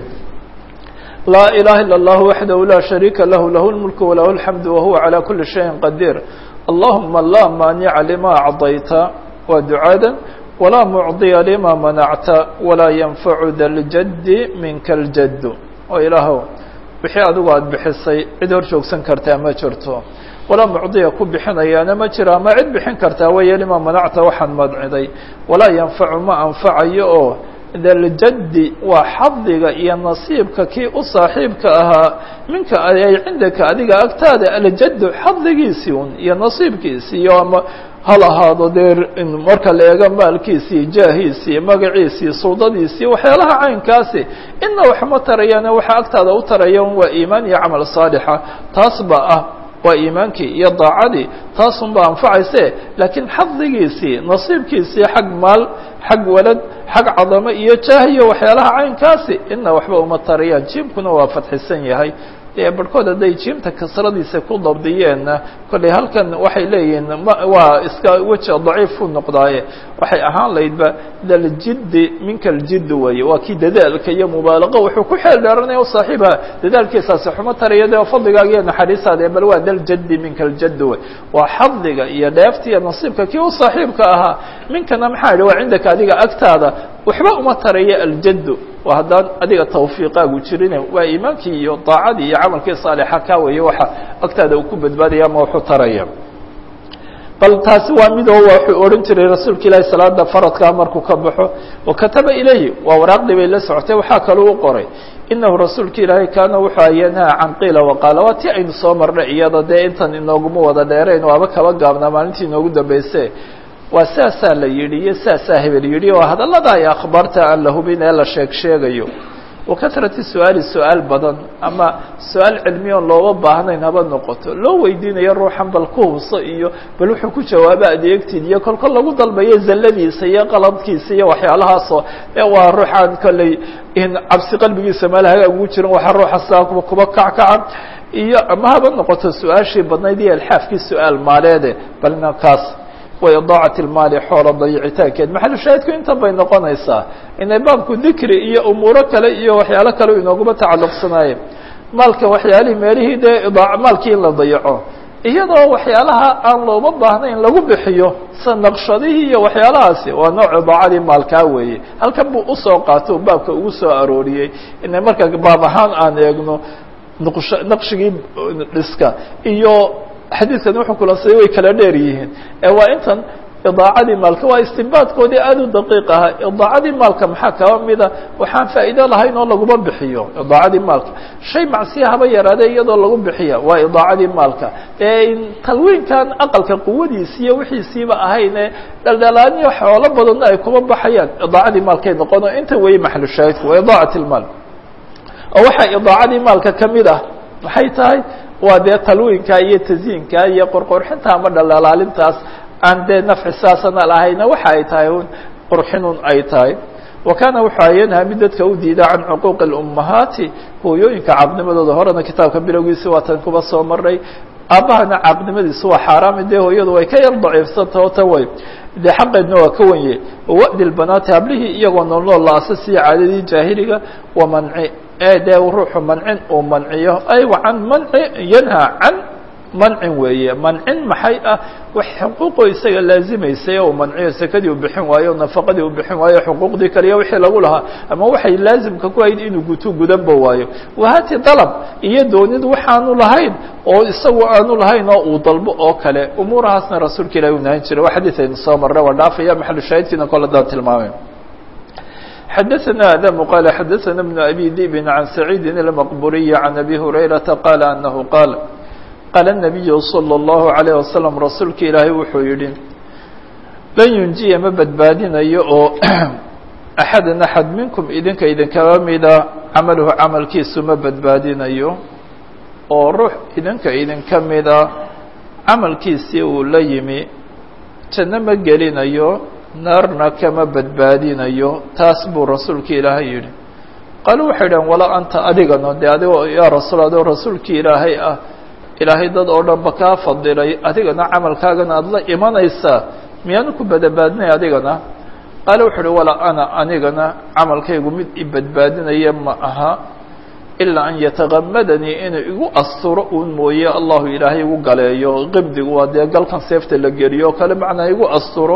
laa ilaha ila اllahu waxdahu laa shariika lahu lahu lmulku walahu alxamdu wahuwa calى kuli shayin qadiir allahuma laa maanica lima acdayta waa ducaada walaa mucdiya lima manacta walaa yanfacu da ljaddi minka ljaddu oo ilaahow wixii adigu aada bixisay cid hor joogsan kartaa ma jirto walaa mucdiya ku bixinayaana ma jiro ama cid bixin kartaa weeye lima manacta waxaan madciday walaa yanfacu ma anfacayo oo daljaddi waa xadiga iyo nasiibka kii u saaxiibka ahaa minka ay cindaka adiga agtaada aljaddu xadigiisii un iyo nasiibkiisii iyo ama hal ahaado dee marka la eego maalkiisii jaahiisii magaciisii suldadiisii waxyaalaha caynkaasi ina waxma tarayaan waxa agtaada u tarayaan waa iimaan iyo camal saalixa taas ba ah waa iimaankii iyo daacadii taasun baa anfacayse laakiin xadigiisii nasiibkiisii xag maal xag walad xag cadamo iyo jaah iyo waxyaalaha caynkaasi ina waxba uma tarayaan jiimkuna waa fadxisan yahay dee barhkood hadday jiimta kasradiisa ku dabdiyeenna kolley halkan waxay leeyihiin waa iska weji daciif u noqdaaye waxay ahaan laydba daljiddi minka aljiddi weeye waa kii dadaalka iyo mubaalaqo wuxuu ku xeel dheeranaya u saaxiibha dadaalkiisaasi xuma taraya dee fadligaaga iyo naxariistaada bal waa daljaddi minka aljaddi wey waa xadiga iyo dheefta iyo nasiibka kii u saaxiibka ahaa minkana maxaa yidhi waa cindaka adiga agtaada waxba uma taraya aljaddu waa haddaan adiga tawfiiqaagu jirin waa iimaankii iyo daacadii iyo camalkii saalixa kaa weeye waxa agtaada uu ku badbaadaya ama wuxuu taraya bal taasi waa midoo wuxuu odhan jiray rasuulka ilaahi salaada faradkaa markuu ka baxo wakataba ilayhi waa waraaqdii bay la socotay waxaa kaloo u qoray inahu rasuulka ilaahay kaana wuxuu yanhaa can qiila waqaala waa tii aynu soo marnay iyada dee intan inooguma wada dheerayn waaba kaba gaabnaa maalintii inoogu dambayse waa saasaa la yidhi iyo saasaa hebel yidhi oo hadallada ay akhbaarta aan la hubin ee la sheeg sheegayo wakatrati su-aali su-aal badan ama su-aal cilmi oon looba baahnayn haba noqoto loo weydiinayo ruuxan bal ku hubso iyo bal wuxuu ku jawaaba adeegtiid iyo kolkol lagu dalbayo zalladiisa iyo qaladkiisa iyo waxyaalahaasoo ee waa ruuxaan kolley in cabsi qalbigiisa meelahaga ugu jiran waxaa ruuxa saa kuba kackaca iyo ama haba noqoto su-aashii badnayd iyo alxaafkii su-aal maaleede balna kaas وإضاعة الmaali xoola dayicitaankeed maxalu shaahidku intan bay noqonaysaa inay baabku dikri iyo umuuro kale iyo waxyaalo kale inooguma tacalluqsanaayeen maalka waxyaalihii meelihii dee maalkii in la dayaco iyadoo waxyaalaha aan looma baahnayn lagu bixiyo sida naqshadihii iyo waxyaalahaasi waa nooc idaacadii maalkaa weeye halkan buu usoo qaato baabka ugu soo arooriyey inay marka baab ahaan aan eegno naqshigii dhiska iyo xadiidkan wuxuu kulansaday way kala dheer yihiin ee waa intan idaacadii maalka waa istinbaadkoodii aada u daqiiq ahaa idaacadii maalka maxaa kaba mida waxaan faa'iido lahayn oo laguma bixiyo idaacadii maalka shay macsiya haba yaraadee iyadoo lagu bixiya waa idaacadii maalka ee talwiinkan aqalka quwadiisi iyo wixiisiiba ahayn ee dhaldhalaaniyo xoolo badanna ay kuma baxayaan idaacadii maalkay noqono inta weeye maxalu shaahidku waa idaacat ilmaal oo waxaa idaacadii maalka kamid ah maxay tahay waa dee talwiinka iyo taziinka iyo qorqorxinta ama dhalaalaalintaas aan dee nafci saasana lahayna waxa ay tahay un qurxinun ay tahay wa kaana wuxuu ayanhaa mid dadka u diida can cuquuqi اlummahaati hooyooyinka caaqnimadooda horena kitaabka bilowgiisi waatan kuba soo maray aabbahana caaqnimadiisu waa xaaraami dee hooyadu way ka yar daciifsantao ta way dee xaqeedna waa ka wanye wa'di lbanaati hablihii iyagoo noolnool la asasiya caadadii jaahiliga wa manci ee dee ruuxu mancin uu manciyo ay can manci yanhaa can mancin weeye mancin maxay ah wax xuquuqoo isaga laazimaysay oo manciyo sakadii u bixin waayo nafaqadii u bixin waayo xuquuqdii kaliya wixii lagu lahaa ama waxay laazimka ku hayd inuu guto gudanba waayo wahati dalab iyo doonid waxaanu lahayn oo isagu aanu lahayn oo uu dalbo oo kale umuurahaasna rasuulka ilaahi uu nahan jiray waa xadiid aynu soo marray waa dhaafaya maxalu shaahidkiina kole daan tilmaamay xadaثna آdم qال xadaثna بن أbي ذئب عن سعيid المqبuري عن أbي هريرةa qال أنه qاaل qال النبي صلى الله عليه وسلم rasuulka ilaahay wuxuu yihi lan yunjiya ma badbaadinayo oo أxada أxad minkum idinka idinkaba mida camaluhu camalkiisu ma badbaadinayo oo ruux idinka idinka mida camalkiisii uu la yimi janno ma gelinayo naarna kama badbaadinayo taas buu rasuulka ilaahay yihi qaalu waxay dhahen walaa anta adigano dee adigoo yaa rasuul adoo rasuulkii ilaahay ah ilaahay dad oo dhanba kaa fadilay adigana camalkaagana aada la imanaysaa miyaanu ku badbaadinay adigana qaala wuxuu uhi walaa ana anigana camalkaygu mid i badbaadinaya ma aha ilaa an yatagamadanii inuu igu asturo uun mooye allahu ilaahay igu galeeyo qibdigu waa dee galkan seefta la geliyo o kale macnaa igu asturo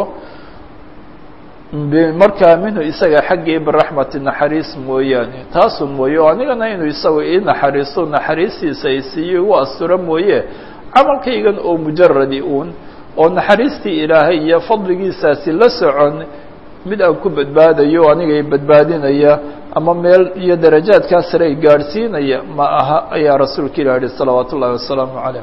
markaa minhu isaga xaggii biraxmati naxariis mooyaane taasun mooye oo anigana inuu isagu ii naxariisto naxariistiisa ay siiyo igu asturo mooye camalkaygan oo mujaradi uun oo naxariistii ilaahay iyo fadligiisaasi la socon mid aan ku badbaadayo anigay badbaadinaya ama meel iyo darajaadkaa sare ay gaadhsiinaya ma aha ayaa rasuulka ilah yihi salawaatu ullahi wasalaamu calayh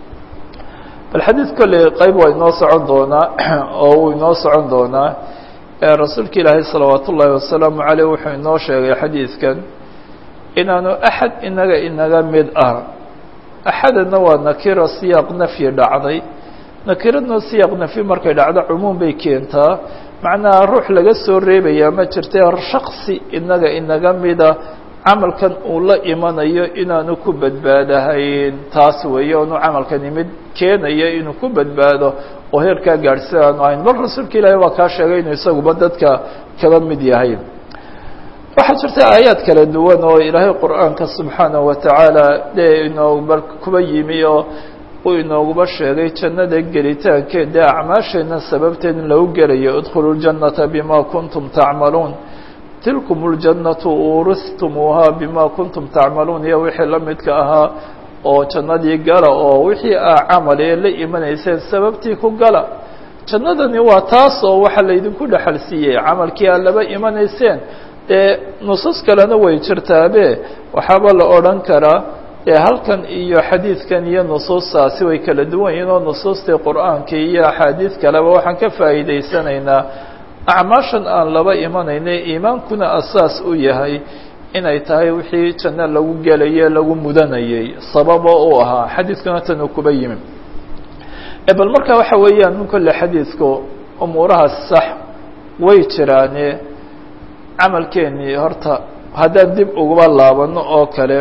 bal xadiid kolley qayb waa inoo socon doonaa oo uu inoo socon doonaa rasuulka ilaahay salawaat ullaahi wasalaamu caleyh wuxuu inoo sheegay xadiidkan inaanu axad inaga inaga mid ah axadana waa nakira siyaaq nafyi dhacday nakiradna siyaaq nafyi markay dhacdo cumuum bay keentaa macnaha ruux laga soo reebayaa ma jirta shaksi inaga inaga mida camalkan uu la imanayo inaanu ku badbaadahayn taas weeye onu camalkani mid keenaya inuu ku badbaado oo heerkaa gaadhsi aanu ahayn bal rasuulka ilaahay waa kaa sheegay inuu isaguba dadka kaba mid yahay waxaa jirta aayaad kala duwan oo ilaahay qur'aanka subxaanahu watacaala dee inooba kuba yimi oo uu inooguba sheegay jannada gelitaankeeda acmaasheena sababteed in lagu gelayo idkhulu ljannata bima kuntum tacmaluun tilkum اljannatu uristumuuha bima kuntum tacmaluun iyo wixii la midka ahaa oo jannadii gala oo wixii aa camal ee la imanayseen sababtii ku gala jannadani waa taas oo waxaa laydinku dhexal siiyey camalkii aad laba imanayseen dee nusuus kalena way jirtaabe waxaaba la odhan karaa dee halkan iyo xadiidkan iyo nusuustaasi way kala duwan yihiin oo nusuustii qur'aankii iyo axaadiid kaleba waxaan ka faa'iidaysanaynaa acmaashan aan laba imanaynay iimaankuna asaas u yahay inay tahay wixii janno lagu gelaye lagu mudanayay sababo u ahaa xadiidkuna tan uu kuba yimi bal marka waxa weeyaan min kolle xadiidku umuurahaas sax way jiraane camalkeenii horta haddaan dib uguba laabano oo kale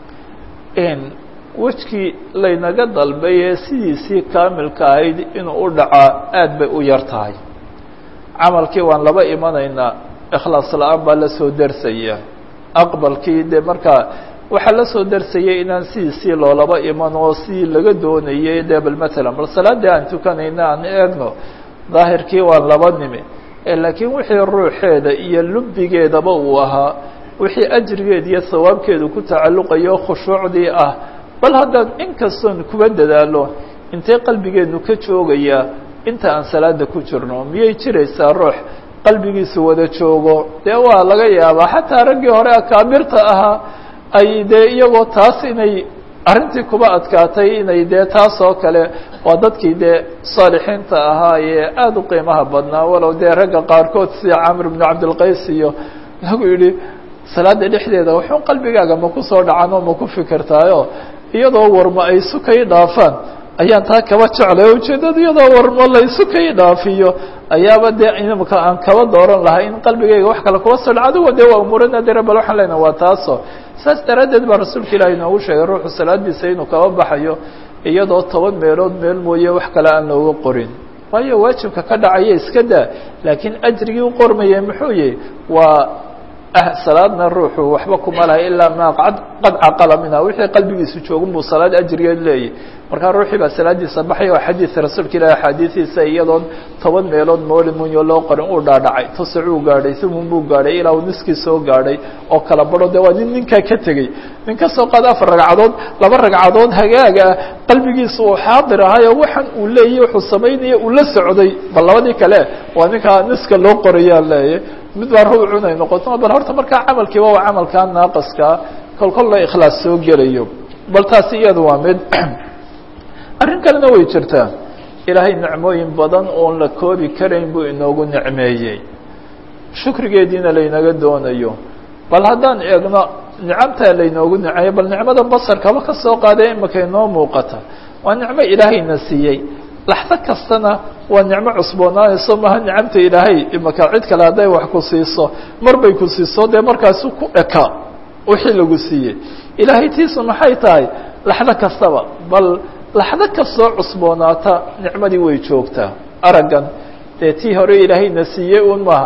wejkii laynaga dalbay ee sidiisii kaamilka ahayd inuu u dhacaa aad bay u yar tahay camalkii waan laba imanaynaa ikhlaas la-aan baa la soo darsaya aqbalkii dee markaa waxaa la soo darsayay inaan sidiisii loolaba iman oo sidii laga doonayay dee bal matalan bal salaaddii aan tukanayna aan eegno daahirkii waan laba nimi laakiin wixii ruuxeeda iyo lubbigeedaba uu ahaa wixii ajrigeed iyo sawaabkeedu ku tacalluqayo khushuucdii ah bal haddaan inkastoon kuba dadaalo intee qalbigeenu ka joogayaa inta aan salaada ku jirno miyay jiraysaa ruux qalbigiisu wada joogo dee waa laga yaabaa xataa raggii hore akaabirta ahaa ay dee iyagoo taas inay arrintii kuba adkaatay inay dee taas oo kale waa dadkii dee saalixiinta ahaa ee aada u qiimaha badnaa walow dee ragga qaarkood sida camr bnu cabdilqays iyo lagu yidhi salaada dhexdeeda wuxuu qalbigaaga ma ku soo dhacan oo ma ku fikirtaayo iyadoo warma ay sukay dhaafaan ayaan taa kaba jeclay ujeedada iyadoo warmo la isu kay dhaafiyo ayaaba dee imka aan kaba dooran lahay in qalbigayga wax kale kuba soo dhaco adigo dee waa umuuro naadira bal waxaan leynaha waa taaso saas daraaddeed baa rasuulka ilaahi inoogu sheegay ruuxu salaadiisa inuu kaba baxayo iyadoo toban meelood meel mooye wax kale aan looga qorin waayo waajibka ka dhacaya iska daa laakiin ajrigii u qormayay muxuu yahay waa salaadna ruuxu waxba kuma laha ilaa maa qad caqala minha wixii qalbigiisu joogun buu salaad ajrigeed leeyahy markaa ruuxii baa salaadiisa baxay oo xadiidka rasuulka ilahi axaadiidiisa iyadoon toban meelood moolimunyo loo qorin uu dhaadhacay tusicuu gaadhay thumun buu gaadhay ilaa uu niskii soo gaadhay oo kala badho de waa nin ninkaa ka tegey nin ka soo qaada afar ragcadood laba ragcadood hagaaga qalbigiisa uu xaadir ahayo waxaan uu leeyahy wuxuu samaynaya uu la socday bal labadii kale waa ninkaa niska loo qorayaa leeyahy mid baa ruucun ay noqoto bal horta markaa camalkiiba waa camalkaa naaqaskaa kol kol la ikhlaas soo gelayo bal taasi iyada waa mid arrin kalena way jirtaa ilaahay nicmooyin badan oon la koobi karayn buu inoogu nicmeeyey shukrigeediina laynaga doonayo bal haddaan eegno nicamtaa laynoogu niceeyo bal nicmada basarkaba ka soo qaaday imaka inoo muuqata waa nicmo ilaahayna siiyey laxdo kastana waa nicmo cusboonaanayso maha nicamta ilaahay imaka cid kale hadday wax ku siiso mar bay ku siiso dee markaasu ku eka wixii lagu siiyey ilaahay tiisu maxay tahay laxdo kastaba bal laxdo kastoo cusboonaata nicmadii way joogtaa araggan dee tii hore ilaahayna siiyey un maaha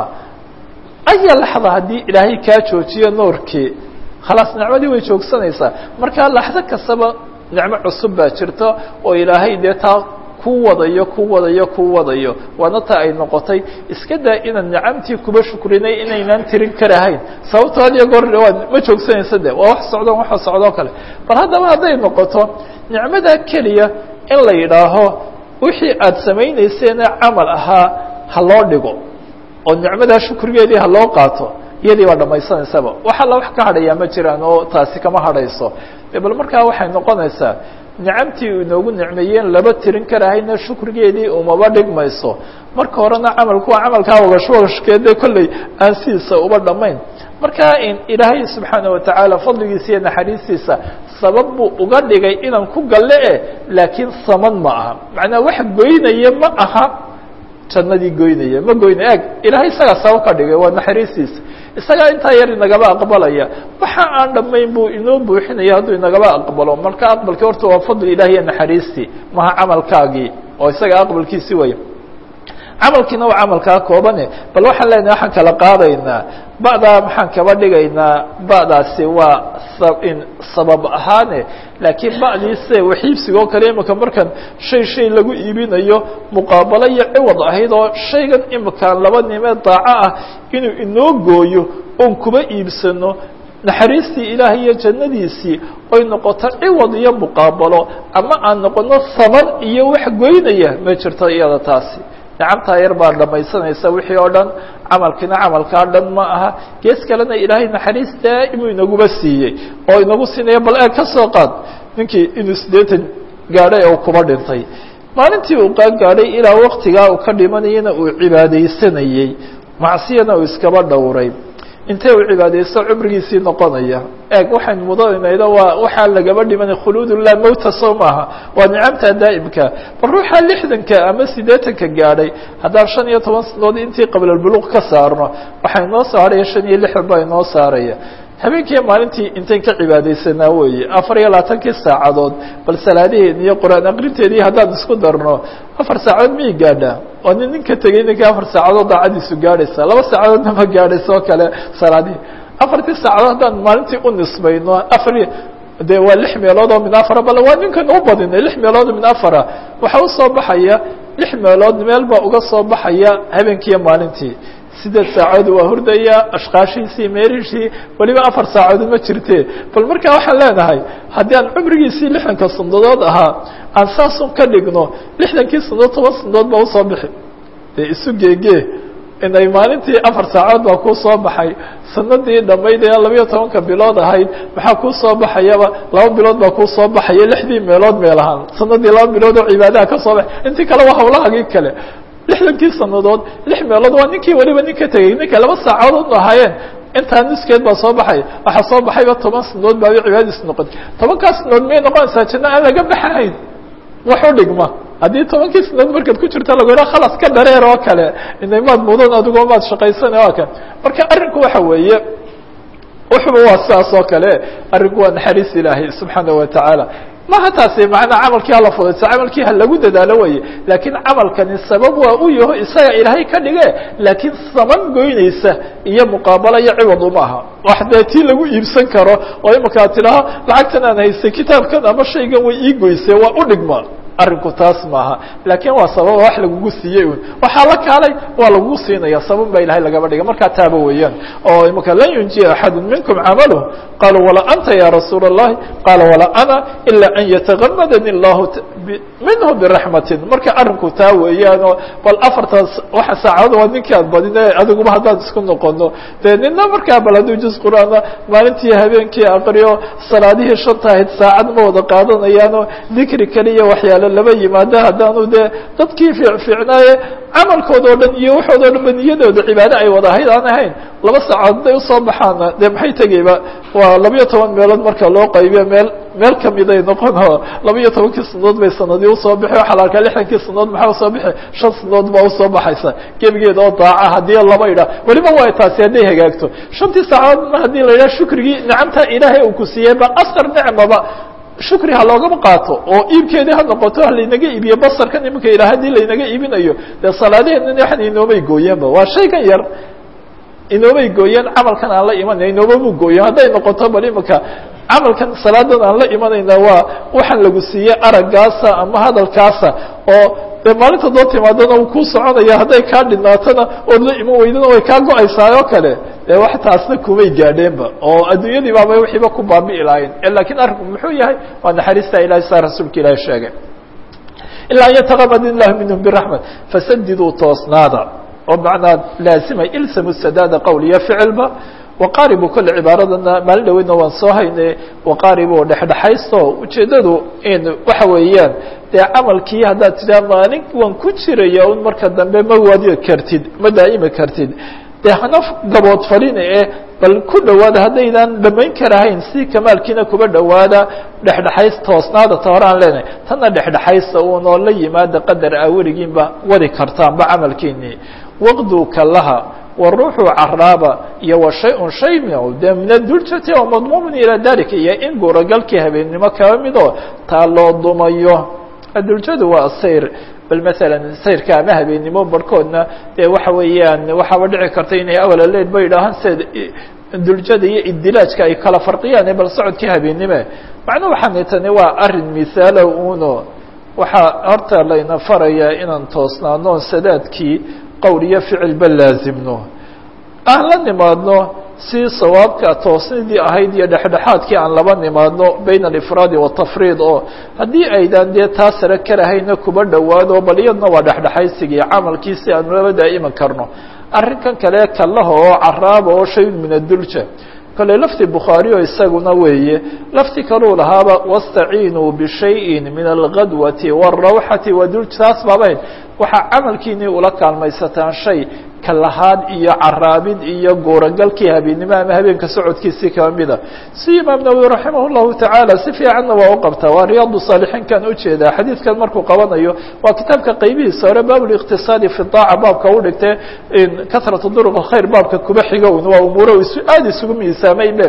aya laxda haddii ilaahay kaa joojiyo noorkii khalaas nicmadii way joogsanaysaa markaa laxdo kastaba nicmo cusub baa jirta oo ilaahay dee taa ku wadayo ku wadayo ku wadayo waana taa ay noqotay iska daa inaan nicamtii kuba shukrinay inaynaan tirin karahayn sababto had iyo goor waa ma joogsanaysa de waa wax socdon waxa socdoo kale bal haddaba hadday noqoto nicmadaa keliya in la yidhaaho wixii aada samaynayseena camal ahaa ha loo dhigo oo nicmadaa shukrigeedii ha loo qaato iyadii baa dhamaysanaysaba wax alla wax ka hadhayaa ma jiraan oo taasi kama hadhayso bal markaa waxay noqonaysaa nicamtii inoogu nicmeeyeen laba tirin karahayna shukrigeedii umaba dhigmayso marka horena camalku waa camalkaa wagashwagashkeede kolley aan sidiisa uba dhamayn markaa in ilaahay subxaana watacaala fadligiisa iyo naxariistiisa sabab buu uga dhigay inaan ku galle e laakiin saman ma aha macnaa wax goynaya ma aha jannadii goynaya ma goyna eg ilaahay isagaa sabab ka dhigay waa naxariistiisa isagaa intaa yar inagaba aqbalaya waxa aan dhamayn buu inoo buuxinaya hadduu inagaba aqbalo marka aqbalkii horta waa fadli ilahi iyo naxariistii maha camalkaagii oo isaga aqbalkiisi waya camalkiina waa camalkaa koobane bal waxaan leenahay waxaan kala qaadaynaa ba'daa maxaan kaba dhigaynaa ba'daasi waa in sabab ahaane laakiin ba'diise waxiibsigoo kale imika markan shay shay lagu iibinayo muqaabalo iyo ciwad ahayd oo shaygan imikaan laba nimee daaco ah inuu inoo gooyo oon kuba iibsano naxariistii ilaahay iyo jannadiisii oy noqoto ciwad iyo muqaabalo ama aan noqono saman iyo wax goynaya ma jirto iyada taasi nicamtaa yar baa dhamaysanaysa wixii oo dhan camalkiina camalkaa dhan ma aha gees kalena ilaahay naxariis daa'imuu inaguba siiyey oo inagu siinaya bal eeg ka soo qaad ninkii inuu siddeetan gaadhay oo kuba dhintay maalintii uu qaan gaadhay ilaa waktigaa uu ka dhimanayana uu cibaadaysanayey macsiyana uu iskaba dhowray intee uu cibaadaysto cumrigiisii noqonaya eeg waxayn mudanaydo waa waxaa lagaba dhimanay khuluud laa mowta soo maaha waa nicamta daa'imka bal ruuxa lixdanka ama siddeetanka gaadhay haddaan shan iyo toban sanadood intii qablalbuluuq ka saarno waxaa inoo saaraya shan iyo lixdan baa inoo saaraya habeenkiiyo maalintii intayn ka cibaadaysanaa weeye afar iyo labaatankii saacadood bal salaadaheeni iyo qur-aan aqrinteedii haddaan isku darno afar saacadood miyay gaadhaa waa nin ninka tegey ninka afar saacadood daacadiisu gaadhaysa laba saacadoodna ma gaadhaysa oo kale salaadihii afartii saacadood haddaan maalintii u nisbayno afar dee waa lix meelood oo min afara bal waa ninkan u badinay lix meelood oo min afara waxaa usoo baxaya lix meelood meel baa uga soo baxaya habeenkiiyo maalintii sideed saacadood waa hurdaya ashkaashiisii meerishii weliba afar saacadood ma jirte bal markaa waxaan leenahay haddii aan cumrigiisii lixdanka sanadood ahaa aan saasun ka dhigno lixdankii sanadood toban sanadood baa usoo bixi dee isu geegee inay maalintii afar saacadood baa kuu soo baxay sanadii dhamayd ee labayo tobanka bilood ahayd maxaa kuu soo baxayaba laba bilood baa kuu soo baxaya lixdii meelood meel ahaan sanadii laba bilood oo cibaadaha ka soo baxay intii kale waa hawlahagii kale lixdankii sanadood lix meelood waa ninkii waliba nin ka tegey ninka laba saacadood ahaayeen intaa niskeed baa soo baxay waxaa soo baxayba toban sanadood baa cibaadadiis noqotay tobankaa sanadood miyay noqonaysaa janno aan laga baxahayn wax u dhigma haddii tobankii sanadood markaad ku jirta lagu yidhaha khalas ka dhareer oo kale inay maad mudan adigoo maad shaqaysana waa kan marka arrinku waxa weeye wuxuba waa sidaas oo kale arrinku waa naxariis ilaahay subxaana watacaala maha taasi macnaa camalkii hala fudayso camalkii ha lagu dadaalo weye laakiin camalkani sabab waa u yaho isaga ilaahay ka dhige laakiin saban goynaysa iyo muqaabalo iyo ciwad uma aha wax dee tii lagu iibsan karo oo imankaa tidhaha lacagtan aan haystay kitaabkan ama shaygan way ii goysay waa u dhigma arrinku taas maaha laakiin waa sababa wax lagugu siiyey un waxaa la kaalay waa lagugu siinaya sabab baa ilahay lagaba dhiga markaa taaba weeyaan oo imaka lan yunjiya axadu minkum camaluh qaaluu walaa anta ya rasuula الlahi qaala walaa ana ila an yatagamadani اllahu minhu biraxmatin marka arrinku taa weeyaanoo bal afartaas waxa saacado waa ninkii aad badine adiguba haddaan isku noqono dee nina markaa bal hadduu juz qur'aana maalintii habeenkii aqriyo salaadihii shanta ahayd saacad ma wada qaadanayaanoo dikri kaliya waxyaalo laba yimaado haddaanu dee dadkii fiicnaaye camalkooda o dhan iyo waxooda o dhan ba niyadooda cibaado ay wada ahayd aan ahayn laba saacaod haday usoo baxaana dee maxay tegeyba waa labiyo toban meelood marka loo qaybiyo meel meel kamiday noqon oo labiyo tobankii sanadood bay sanadii usoo bixi waxaa la arkaa lixdankii sanadood maxaa usoo bixi shan sanadood baa usoo baxaysa gebigeeda oo daaca haddii laba idhaa weliba waa taasi hadday hagaagto shantii saacadoodna haddii la yidhaha shukrigii nicamta ilaahay uu ku siiyey ba asar nicmaba shukri ha loogama qaato oo iibkeedii ha noqoto ha laynaga iibiyo basarkan iminka ilaah hadii laynaga iibinayo dee salaadaheenna waxan inoomay gooyeenba waa shaygan yar inoomay gooyeen camalkan aan la imanay inoomamuu gooyen hadday noqoto bal iminka camalkan salaadan aan la imanayna waa waxaan lagu siiyey araggaasa ama hadalkaasa oo dee maalinta doo timaadana uu kuu soconaya hadday kaa dhinaatona ood la iman weydana way kaa go-aysaa oo kale dee wax taasna kumay gaadheenba oo adduunyadii baaba wixiiba ku baabi'i lahayn lakiin arrinku muxuu yahay waa naxariista ilahay saa rasuulka ilaahi sheegay ilaa an yataqamad illahu minhum biraxmat fasadiduu toosnaada oo macnaa laazimay ilsamu sadaada qowl iyo ficilba waqaaribu kole cibaaradana maalin dhaweydna waan soo hayne waqaaribu dhexdhexaysto ujeedadu in waxa weeyaan dee camalkii haddaad tiraa maalin waan ku jiraya un marka dambe ma wadi kartid ma daa'imi kartid dee hana gabood falina ee bal ku dhawaada haddaydan dhamayn karahayn si kamaalkiina kuba dhawaada dhexdhexays toosnaada ta hore aan leenahay tanna dhexdhexaysta uunoo la yimaada qadar aa weligiinba wadi kartaanba camalkiinii waqdu kalaha waruuxu caraaba iyo wa shay-un shay de min adurjati oo madmuumun ilaa dalika iyo in guuragalkii habeennimo kaba midoo taa loo dumayo adurjadu waa sayr bal masalan sayrka ama habeennimo barhkoodna dee waxa weeyaan waxaaba dhici karta inay awala leed ba yidhaahaan sida durjada iyo idilaajka ay kala farqiyaan bal socodkii habeennime macnuu waxaana tani waa arrin misaalo uno waxaa horta layna farayaa inaan toosnaano sadaadkii qowl iyo ficilba laazimno aan la nimaadno si sawaabka toosnidii ahayd iyo dhexdhexaadkii aan laba nimaadno bayna alifraadi watafriid oo haddii aydan dee taa sare karahayna kuba dhowaado bal iyadna waa dhexdhexaysigii camalkii si aanu laba daa'iman karno arrinkan kale kalaha oo caraaba oo shay min adulja kale lafti bukhaari oo isaguna weeye lafti kaluu lahaaba wastaciinuu bishayin min algadwati wاrawxati wadulj taas baabayn waxaa camalkiinii ula kaalmaysataan shay kalahaad iyo caraabid iyo guuragalkii habeennimo ama habeenka socodkiisii kaba mida si imaam nawowi raximah llahu tacaala si fiicanna waa u qabtaa waa riyaadu saalixiinkan ujeedaa xadiidkan markuu qabanayo waa kitaabka qaybihiisa hore baabuliqtisaadi fi daaca baabka u dhigtay kasratu duruq alkhayr baabka kuba xigo un waa umuuro aada isugu miisaamay be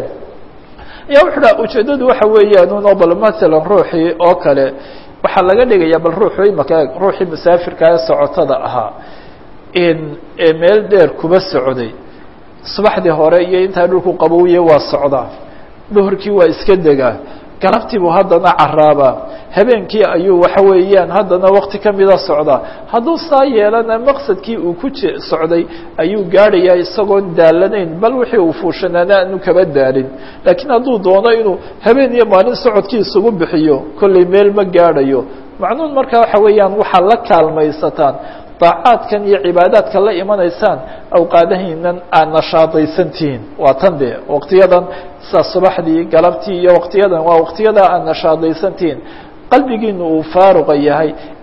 ya wuxuu dha ujeedadu waxa weeyaan un oo bal masalan ruuxii oo kale waxaa laga dhigaya bal ruuxu imaka ruuxii musaafirka ee socotada ahaa in meel dheer kuba socday subaxdii hore iyo intaa dhulku qabowiye waa socdaa duhurkii waa iska degaa galabtiibuu haddana caraabaa habeenkii ayuu waxa weeyaan haddana wakti kamida socdaa hadduu saa yeelana maqsadkii uu ku socday ayuu gaadhayaa isagoon daalanayn bal wixii uu fuushanaana aanu kaba daalin laakiin hadduu doono inuu habeen iyo maalin socodkii isugu bixiyo kollay meel ma gaadhayo macnuun marka waxa weeyaan waxaa la kaalmaysataan daacaadkan iyo cibaadaadka la imanaysaan awqaadahiinan aad nashaadaysantihiin waa tan de waqtiyadan sa subaxdii galabtii iyo waqtiyadan waa waqtiyada aad nashaadaysantihiin qalbigiinu uu faaruqa yahay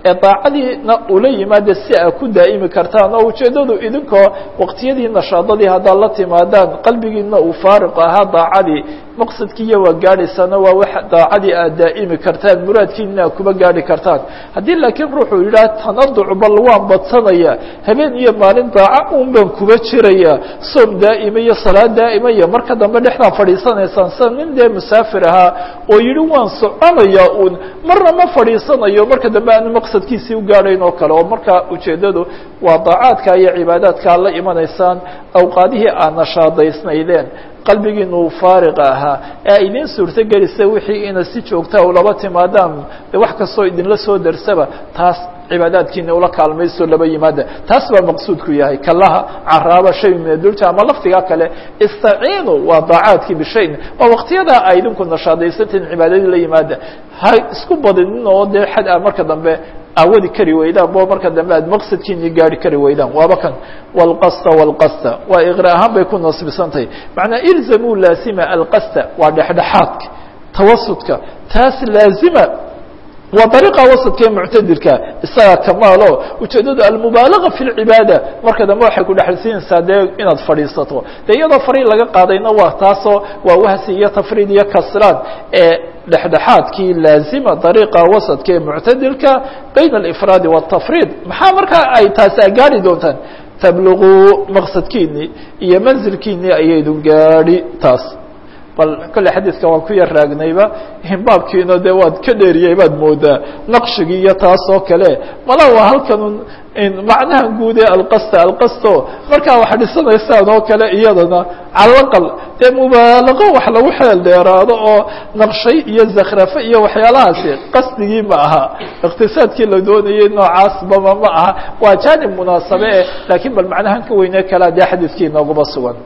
ee daacadiina ula yimaada si aa ku daa'imi kartaan oo ujeeddadu idinkoo waqtiyadii nashaadadii haddaad la timaadaan qalbigiina uu faariq ahaa daacadii maqsadkiiya waa gaadhaysana waa wax daacadii aad daa'imi kartaan muraadkiina aad kuba gaadhi kartaan haddii laakiin ruuxuu yidhaah tanaduc bal waan badsanaya habeen iyo maalin daaco un baan kuba jiraya soom daa'ima iyo salaad daa'imaya marka dambe dhexdaa fadhiisanaysaan sida nin dee musaafir ahaa oo yidhi waan soconaya uun marna ma fadhiisanayo marka dambe aanu maqsadkiisii u gaadhayn oo kale oo markaa ujeeddadu waa daacaadka iyo cibaadaadkaa la imanaysaan awqaadihii aad nashaadaysnaydeen qalbigiina uu faariqa ahaa ee idin suurto gelisa wixii ina si joogtaa ulaba timaadaan de wax kastoo idinla soo darsaba taas cibaadaadkiina ula kaalmayso laba yimaada taas baa maqsuudku yahay kalaha caraaba shay min adulja ama lafdigaa kale istaciinu waa daacaadkii bishayin waa waqtiyadaa ay idinku nashaadaysantiin cibaadadii la yimaada ha isku badinin oo dee xad a marka dambe aawadi kari weydaan bo marka dambe aad maqsadkiini gaari kari weydaan waaba kan wاlqasta wاlqasta waa iqra ahaan bay ku nasbisantahay macnaa ilzamuu laazima alqasta waa dhexdhexaadka tawasudka taas laazima waa dariiqa wasadka ee muctadilka isagaa kamaalo ujeeddadu almubaalaga fi lcibaada marka dambe waxay ku dhexalsiinaysaa dee inaad fadhiisato dee iyadoo fariid laga qaadayna waa taasoo waa wahsi iyo tafriid iyo kasraan ee dhexdhexaadkii laazima dariiqa wasadka ee muctadilka bayna alifraadi wاtafriid maxaa markaa ay taasi a gaadhi doontaan tabluguu maqsadkiini iyo manzilkiini ayaydun gaadhi taas bal kolley xadiidka waan ku yar raagnayba himbaabkiina dee waad ka dheeriyey baad moodaa naqshigii iyo taas oo kale mala waa halkan macnaha guud ee alqasta alqasto markaa wax dhisanaysaan oo kale iyadana calaqal dee mubaalaqo wax lagu xeel dheeraado oo naqshay iyo zakhrafe iyo waxyaalahaasi qasdigii ma aha iqtisaadkii la doonayay noocaasbaba ma aha waa jaanib munaasabe eh laakiin bal macnahan ka weynee kalea dee xadiidkii nooguba sugan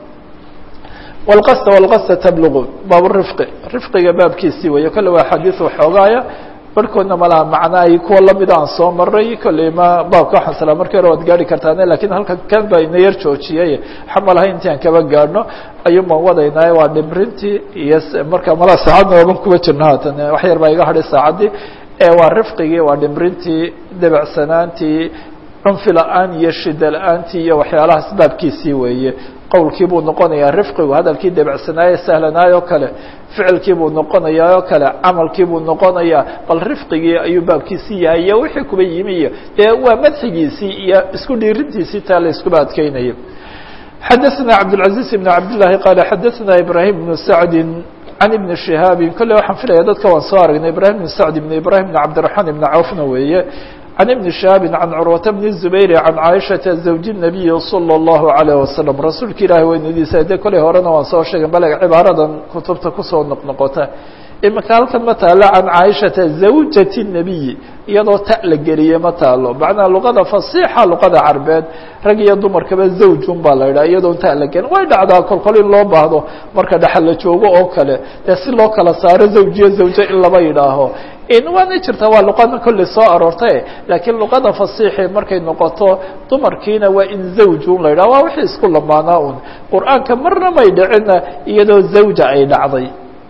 والqst والqst تblغ baab الرفq rifqiga baabkiisii weeye kolle waa xadiiث waxoogaaya barhkoodna malaha macnaay kuwa lamida aan soo maray kolley ma baabka waxaan salaa markii hore waad gaari kartaan lakin halkan kan baa ina yar joojiyay xamalaha intii aan kaba gaadhno ayuun baan wadaynaayo waa dhibrintii iyo marka malaha saacadna waaban kuba jirno haatan wax yar baa iga hadhay saacaddii waa rifqigii waa dhibrintii debecsanaantii cunfi la-aan iyo shida la-aantii iyo waxyaalahaas baabkiisii weeye qowlkii buu noqonayaa rifqigu hadalkii debecsanaaye sahlanaayo o kale ficilkii buu noqonayaa oo kale camalkii buu noqonayaa bal rifqigii ayuu baabkiisii yahay iyo wixii kuba yimi iyo dee waa madxigiisii iyo isku dhiirintiisii taa la iskuba adkeynaya xadaثna cabdالعaزيز بن cabdالlahi qala xadaثna ibrahim بن sacdi can ibni shihaabi kolley waxaan filaya dadka waan soo aragnay ibrahim بن sacd بn ibrahim بn cabdiرaحman بn cawfna weeye عن بن شهاب عن cروة بن الزبير عن عائشhaة زوج النبي صلى الله عليه وسلم rasuulka ilaahi weynadiisa de koley horena waan soo sheegay bale cibaaradan kutubta kusoo noqnoqota imika halkan ma taalo can caaishata zawjati الnabiyi iyadoo ta la geliye ma taalo macnaa luqada fasixa luqada carbeed rag iyo dumarkaba zawjun baa la yidhaha iyadoon ta la gelin way dhacdaa kolkol in loo baahdo marka dhexal la joogo oo kale dee si loo kala saaro zawjiyo zawjo in laba yidhaaho waana jirta waa luqada kolley soo aroortay laakiin luqada fasixi markay noqoto dumarkiina waa in zawjun la yidhaha waa wixii isku lamaanaa un qur'aanka marna may dhicina iyadoo zawja ay dhacday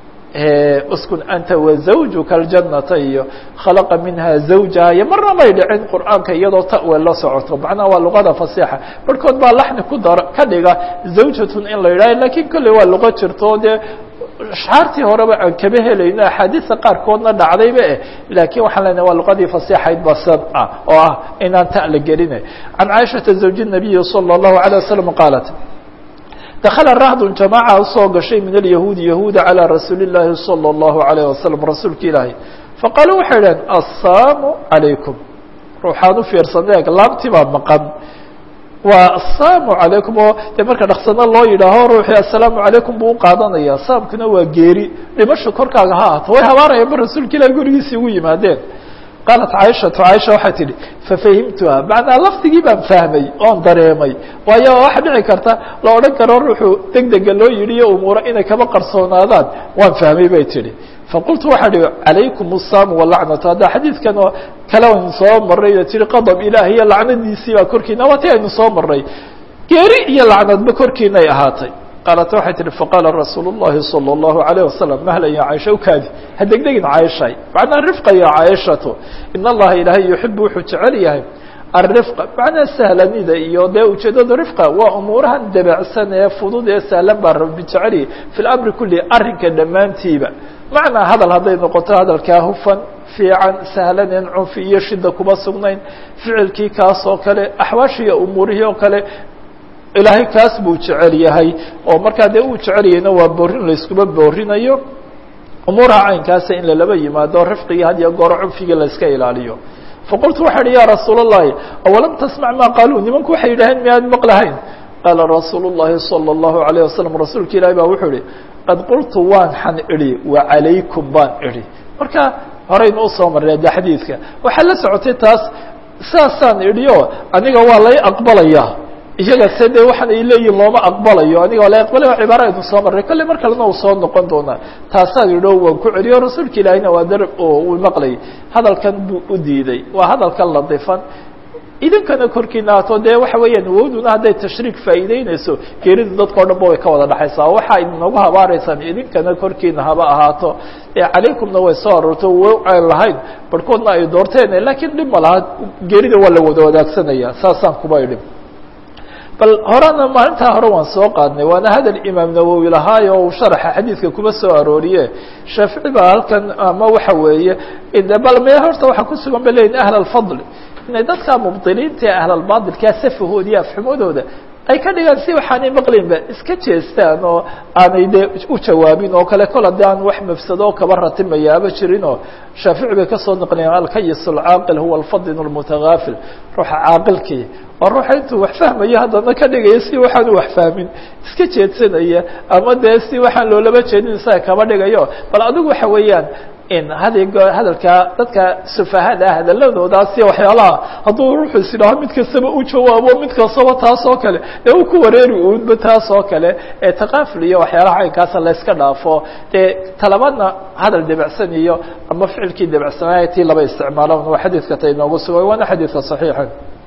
uskun anta wazawjuka aljannata iyo khalaqa minha zawjaha iyo marna may dhicin qur'aanka iyadoo ta'wel la socoto macnaha waa luqada fasixa barhkood baa laxni ku dar ka dhiga zawjatun in la yidhaha lakiin kolley waa luqo jirto dee ashcaartii horeba aan kaba helayno axaadiista qaarkoodna dhacdayba eh laakiin waxaan leenahay waa luqadii fasiixayd basad ah oo ah inaan ta la gelinay can caaishata zawji الnabiyi salى الlahu عalيه wasalam qaalat dakala rahdun jamaaca usoo gashay min alyahuudi yahuuda calىa rasuuli الlahi salى الlahu عalيه wasalam rasuulka ilaahi faqaaluu waxay dhaheen assaamu calaykum ruuxaan u fiirsanay laabtii baa maqan waa asaamu calaykum oo dee marka dhaksano loo yidhaaho ruuxii assalaamu calaykum buu uqaadanaya saamkuna waa geeri dhimasho korkaaga ha ahaato way habaarayaan ba rasuulka ilahi gurigiisii ugu yimaadeen qaalat caaishatu caaisha waxay tidhi fafahimtuha macnaa lafdigii baan fahmay oon dareemay waayo waxa dhici karta la odhan karo ruuxuu deg dega loo yidhi iyo umuura inay kaba qarsoonaadaan waan fahmay bay tidhi faqultu waxaa dhi calaykum الsaamu walacnatu hadda xadiidkan oo kale aynu soo maray o tihi qadab ilaah iyo lacnadiisii baa korkiina waa ti aynu soo maray geeri iyo lacnadba korkiinay ahaatay qaalat waxay tihi faqaala rasuul الlahi salى الlahu عalيه wasalam mahlan ya caaisha ukaadi ha degdegin caaishay macnaa rifqa ya caaishatu in allaha ilaahay yuxibu wuxuu jecel yahay الرفق macnaa sahlanida iyo dee ujeedada rifqa waa umuurahan dabacsan ee fudud ee sahlan baa rabbi jeceliya fi lamri kuli arrinka dhammaantiiba macnaa hadal hadday noqoto hadalkaa hufan fiican sahlan en cunfi iyo shida kuma sugnayn ficilkii kaas oo kale axwaashiiyo umuurihii oo kale ilaahay kaas buu jecel yahay oo markaa dee uu jeceliyayna waa boorin layskuma boorinayo umuuraha caynkaasa in lalaba yimaado rifqigii had iyo goor cunfigii layska ilaaliyo faqultu waxa ihi ya rasuul الlahi awalam tasmac ma qaaluu nimanku waxay yidhaaheen miyaad maqlahayn qaala rasuul الlahi salى الlahu عalيه wasalam rasuulka ilahi baa wuxuu ihi qad qultu waan xan idhi wacalaykum baan idhi marka horeyna usoo marnay de xadiidka waxaa la socotay taas saasaan idhi o aniga waa lay aqbalaya iyaga se de waxaan ay leeyihin looma aqbalayo aniga waa la aqbalaya cibaara aynu soo marray kolley mar kalena uu soo noqon doonaa taasaan idho waan ku celiyo rasuulka ilaahina waa dar oo uu maqlayay hadalkan buu u diiday waa hadalkan ladifan idinkana korkiina haato dee waxa weeyaan awooduna hadday tashriik faa'iideynayso geeridu dadka o dhan ba way ka wada dhexaysaa waxa inagu habaaraysaan idinkana korkiina haba ahaato ee calaykumna way soo aroorto wa aan lahayn barhkoodna ay doorteen laakiin dhib ma laha geerida waa la wada wadaagsanaya saasaan kuba idhi bal horena maalintaa hore waan soo qaadnay waana hadal imaam nawowi lahaayo uu sharaxa xadiidka kuma soo arooriye shaafici baa halkan ama waxa weeye bal me horta waxaa ku sugan ba leyihin ahl alfadl inay dadka mubdiliinta ee ahlalbaadilkaa safahoodi iyo afxumadooda ay ka dhigaan si waxaanay maqlinba iska jeestaan oo aanay dee u jawaabin oo kale kol haddii aan wax mafsado kaba ratimayaaba jirin oo shaafici bay kasoo naqliyan alkayis alcaaqil huwa alfadin almutagaafil ruuxa caaqilkii waa ruuxa intuu wax fahmayo haddana ka dhigaya si waxaanu wax fahmin iska jeedsanaya ama dee si waxaan loolaba jeedin isaga kaba dhigayo bal adigu waxa weeyaan in hadi hadalkaa dadka sufahada ah hadaladoodaas iyo waxyaalaha hadduu ruuxu is idhaaho mid kastaba u jawaabo mid kastaba taas oo kale ee uu ku wareeri uunba taas oo kale ee taqaaful iyo waxyaalaha caynkaasa la yska dhaafo dee talabaadna hadal debacsan iyo ama ficilkii debacsanaayo tii laba isticmaalaan waa xadiidka ta inoogu sugay waana xadiidka صaxiixa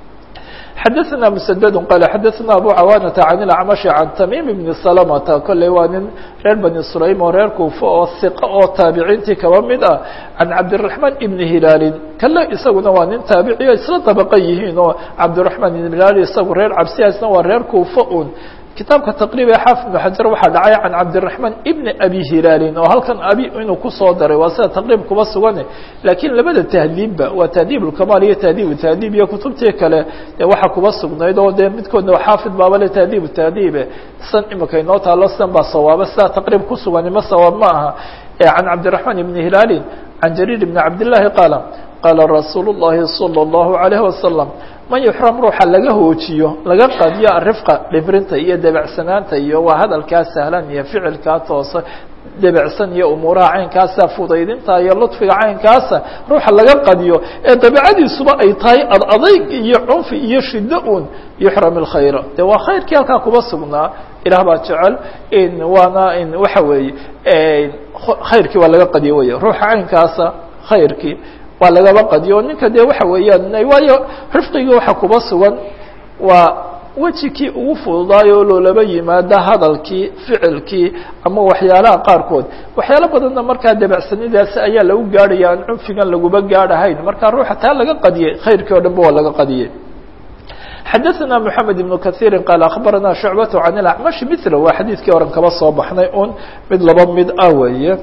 xadaثna mسdd qal xadaثna abu cawaanةa can اlacmaشhi can tamim bni salamata kolley waa nin reer bani sulaym oo reer kuufa oo hiqa oo taabiciintii kaba mid ah can cabdالرaحman ibni hilaalin kale isaguna waa nin taabiciyo isla dabqa yihiin oo cabdالرaحman ibn hilaal isagu reer cabsiyaasna waa reer kuufa un kitaabka taqrib ee xaafid ibn xajar waxaa dhacay can cabdالرaحman ibni abi hilaalin oo halkan abi inuu kusoo daray waa sida taqriib kuba sugane laakiin labada tahdiibba waa tahdiib اlkamaal iyo tahdiib tahdiib iyo kutubtii kale dee waxaa kuba sugnayd oo dee midkoodna xaafid baaba le tahdiib tahdiibe san imika inoo taalo san baa sawaaba sida taqriib kusugani ma sawaab ma aha can cabdالرaحman ibni hilaalin can jariir ibni cabdالlahi qaala qaala rasuul الlahi salى الlahu عalayه wasalam man yuxram ruuxa laga hoojiyo laga qadiyo arifqa dhibrinta iyo debacsanaanta iyo waa hadalkaa sahlan iyo ficilkaa toosa debacsan iyo umuuraha caynkaasa fudaydinta iyo ludfiga caynkaasa ruuxa laga qadiyo ee dabeicadiisuba ay tahay ad adayg iyo cunfi iyo shiddo un yuxram اlkhayra de waa khayrkii halkaa kuba sugnaa ilaah baa jecel in waana in waxa weeye khayrkii waa laga qadiyo wey ruuxa caynkaasa khayrkii waa lagaba qadiyo ninka dee waxa weeyaan waayo rifqigii waxa kuba sugan waa wejikii ugu fududaayo oo loolaba yimaada hadalkii ficilkii ama waxyaalaha qaarkood waxyaalo badanna markaa debacsanidaasi ayaa lagu gaadhaya aan cunfigan laguba gaadhahayn markaa ruuxa taa laga qadiyey khayrkii o dhan ba waa laga qadiyey xadaثna mحamed iبn kaثيiri qaal akhbarana shucbaة can اlacmaشhi mila waa xadiidkii oran kaba soo baxnay un mid laba mid ah weeye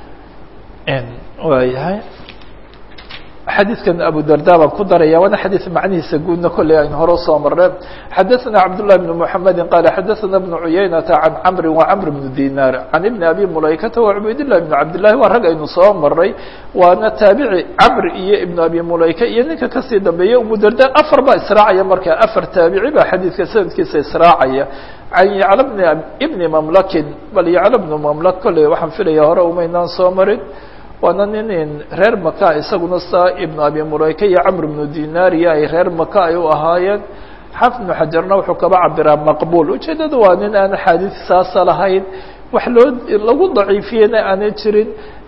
waayahay xadiidkan abu darda baan ku daraya waana xadiid macnihiisa guudna kolley aynu hore usoo marneen xadaثna cabdالlahi بn mحamedi qaala xadaثna بn cuyaynata can camri wa camr bn dinar can ibni abi mulaykata wa cubaydillahi bn cabdillahi waa rag aynu soo maray waana taabici camri iyo ibn abi mulayka iyo ninka kasii dambeeya umu darda afar baa israacaya marka afar taabici baa xadiidka sanadkiisa israacaya can yacla bn ibni mamlakin bal yacla bnu mamlak kolley waxaan filaya hore umaynaan soo marin waana nin reer maka isaguna saa ibnu abi mulayka iyo camr bnu dinaariya ay reer maka ay u ahaayeen xaafid ibnu xajarna wuxuu kaba cabiraa maqbuul ujeedadu waa nin aan axaadiis saasa lahayn wax loo lagu daciifiyena aanay jirin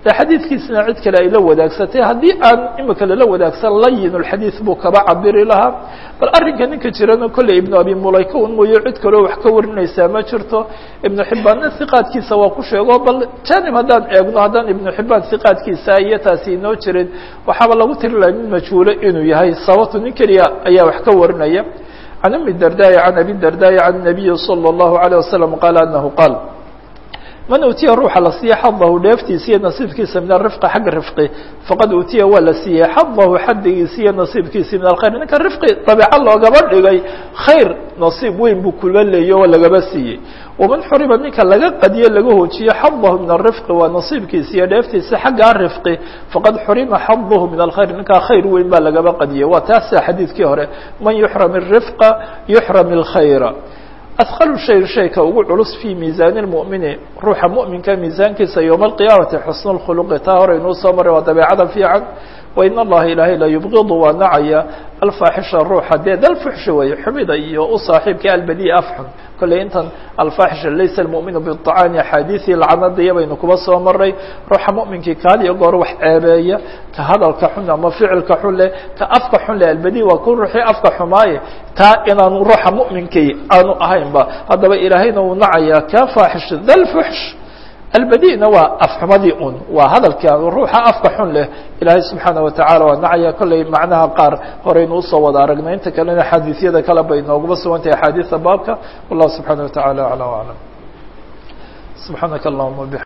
de xadiidkiisna cid kale ay la wadaagsatay haddii aan imika lala wadaagsan layin اlxadiid buu kaba cabiri lahaa bal arrinka ninka jirana kolley ibnu abi mulayka un mooyo cid kaleo wax ka warinaysaa ma jirto ibnu xibbaanna hiqaadkiisa waa ku sheego bal janib haddaan eegno haddaan ibnu xibbaan hiqaadkiisa iyo taasi inoo jirin waxaaba lagu tiri laha nin majhuulo inuu yahay sababto nin keliya ayaa wax ka warinaya can umi dardaai can abi dardaai can الnabiyi salى الlahu عalيه wasalam qaala anahu qaal man utiya ruuxa la siiye xadahu dheeftiisa iyo nasiibkiisa min arifqi xagga rifqi faqad utiya waa la siiyey xadahu xadigiisa iyo nasiibkiisa min alkhayr ninka rifqi dabeeco loogaba dhigay khayr nasiib weyn buu kula leeyo oo lagaba siiyey waman xuriba ninka laga qadiyo laga hoojiyo xadahu min arifqi waa nasiibkiisa iyo dheeftiisa xagga rifqi faqad xurima xadahu min alkhayr ninkaa khayr weyn baa lagaba qadiyey waa taasa xadiidkii hore man yuxram الrifqa yuxram اlkhayra أثqل shay shayka ugu culus fي miiزaan الmؤmini ruuxa muؤminka miisaankiisa yowma القiyamati xusn الkhلqi taa hore inuu soo maray waa dabeecada fiican wain اllaha ilaahay la yubغidu waa nacaya alfaaxisha ruuxa dee dalfuxshi weeye xumida iyo u saaxiibka albadi afxun kolley intan alfaaxisha laysa اlmؤminu biطacaani axaadiiثii lacnadiya baynu kuba soo maray ruuxa muؤminkii kaad iyo goor wax ceebeeya ka hadalka xun ama ficilka xun leh ka afka xun leh albadi waa ku ruuxii afka xumaaye taa inaanu ruuxa muؤminkii aanu ahayn ba haddaba ilaahayna uu nacaya ka faaxisha dalfuxsh albadina waa afxumadii un waa hadalka ruuxa afka xun leh ilaahay subxaanaه wataعala waa nacaya kolley macnaha qaar horeynu usoo wada aragnay inta kalena xadiiثyada kale bay nooguma sugantahay axaadiiثa baabka wallahu subxaanaه wataعala aclى وaclam subxaanaka allahuma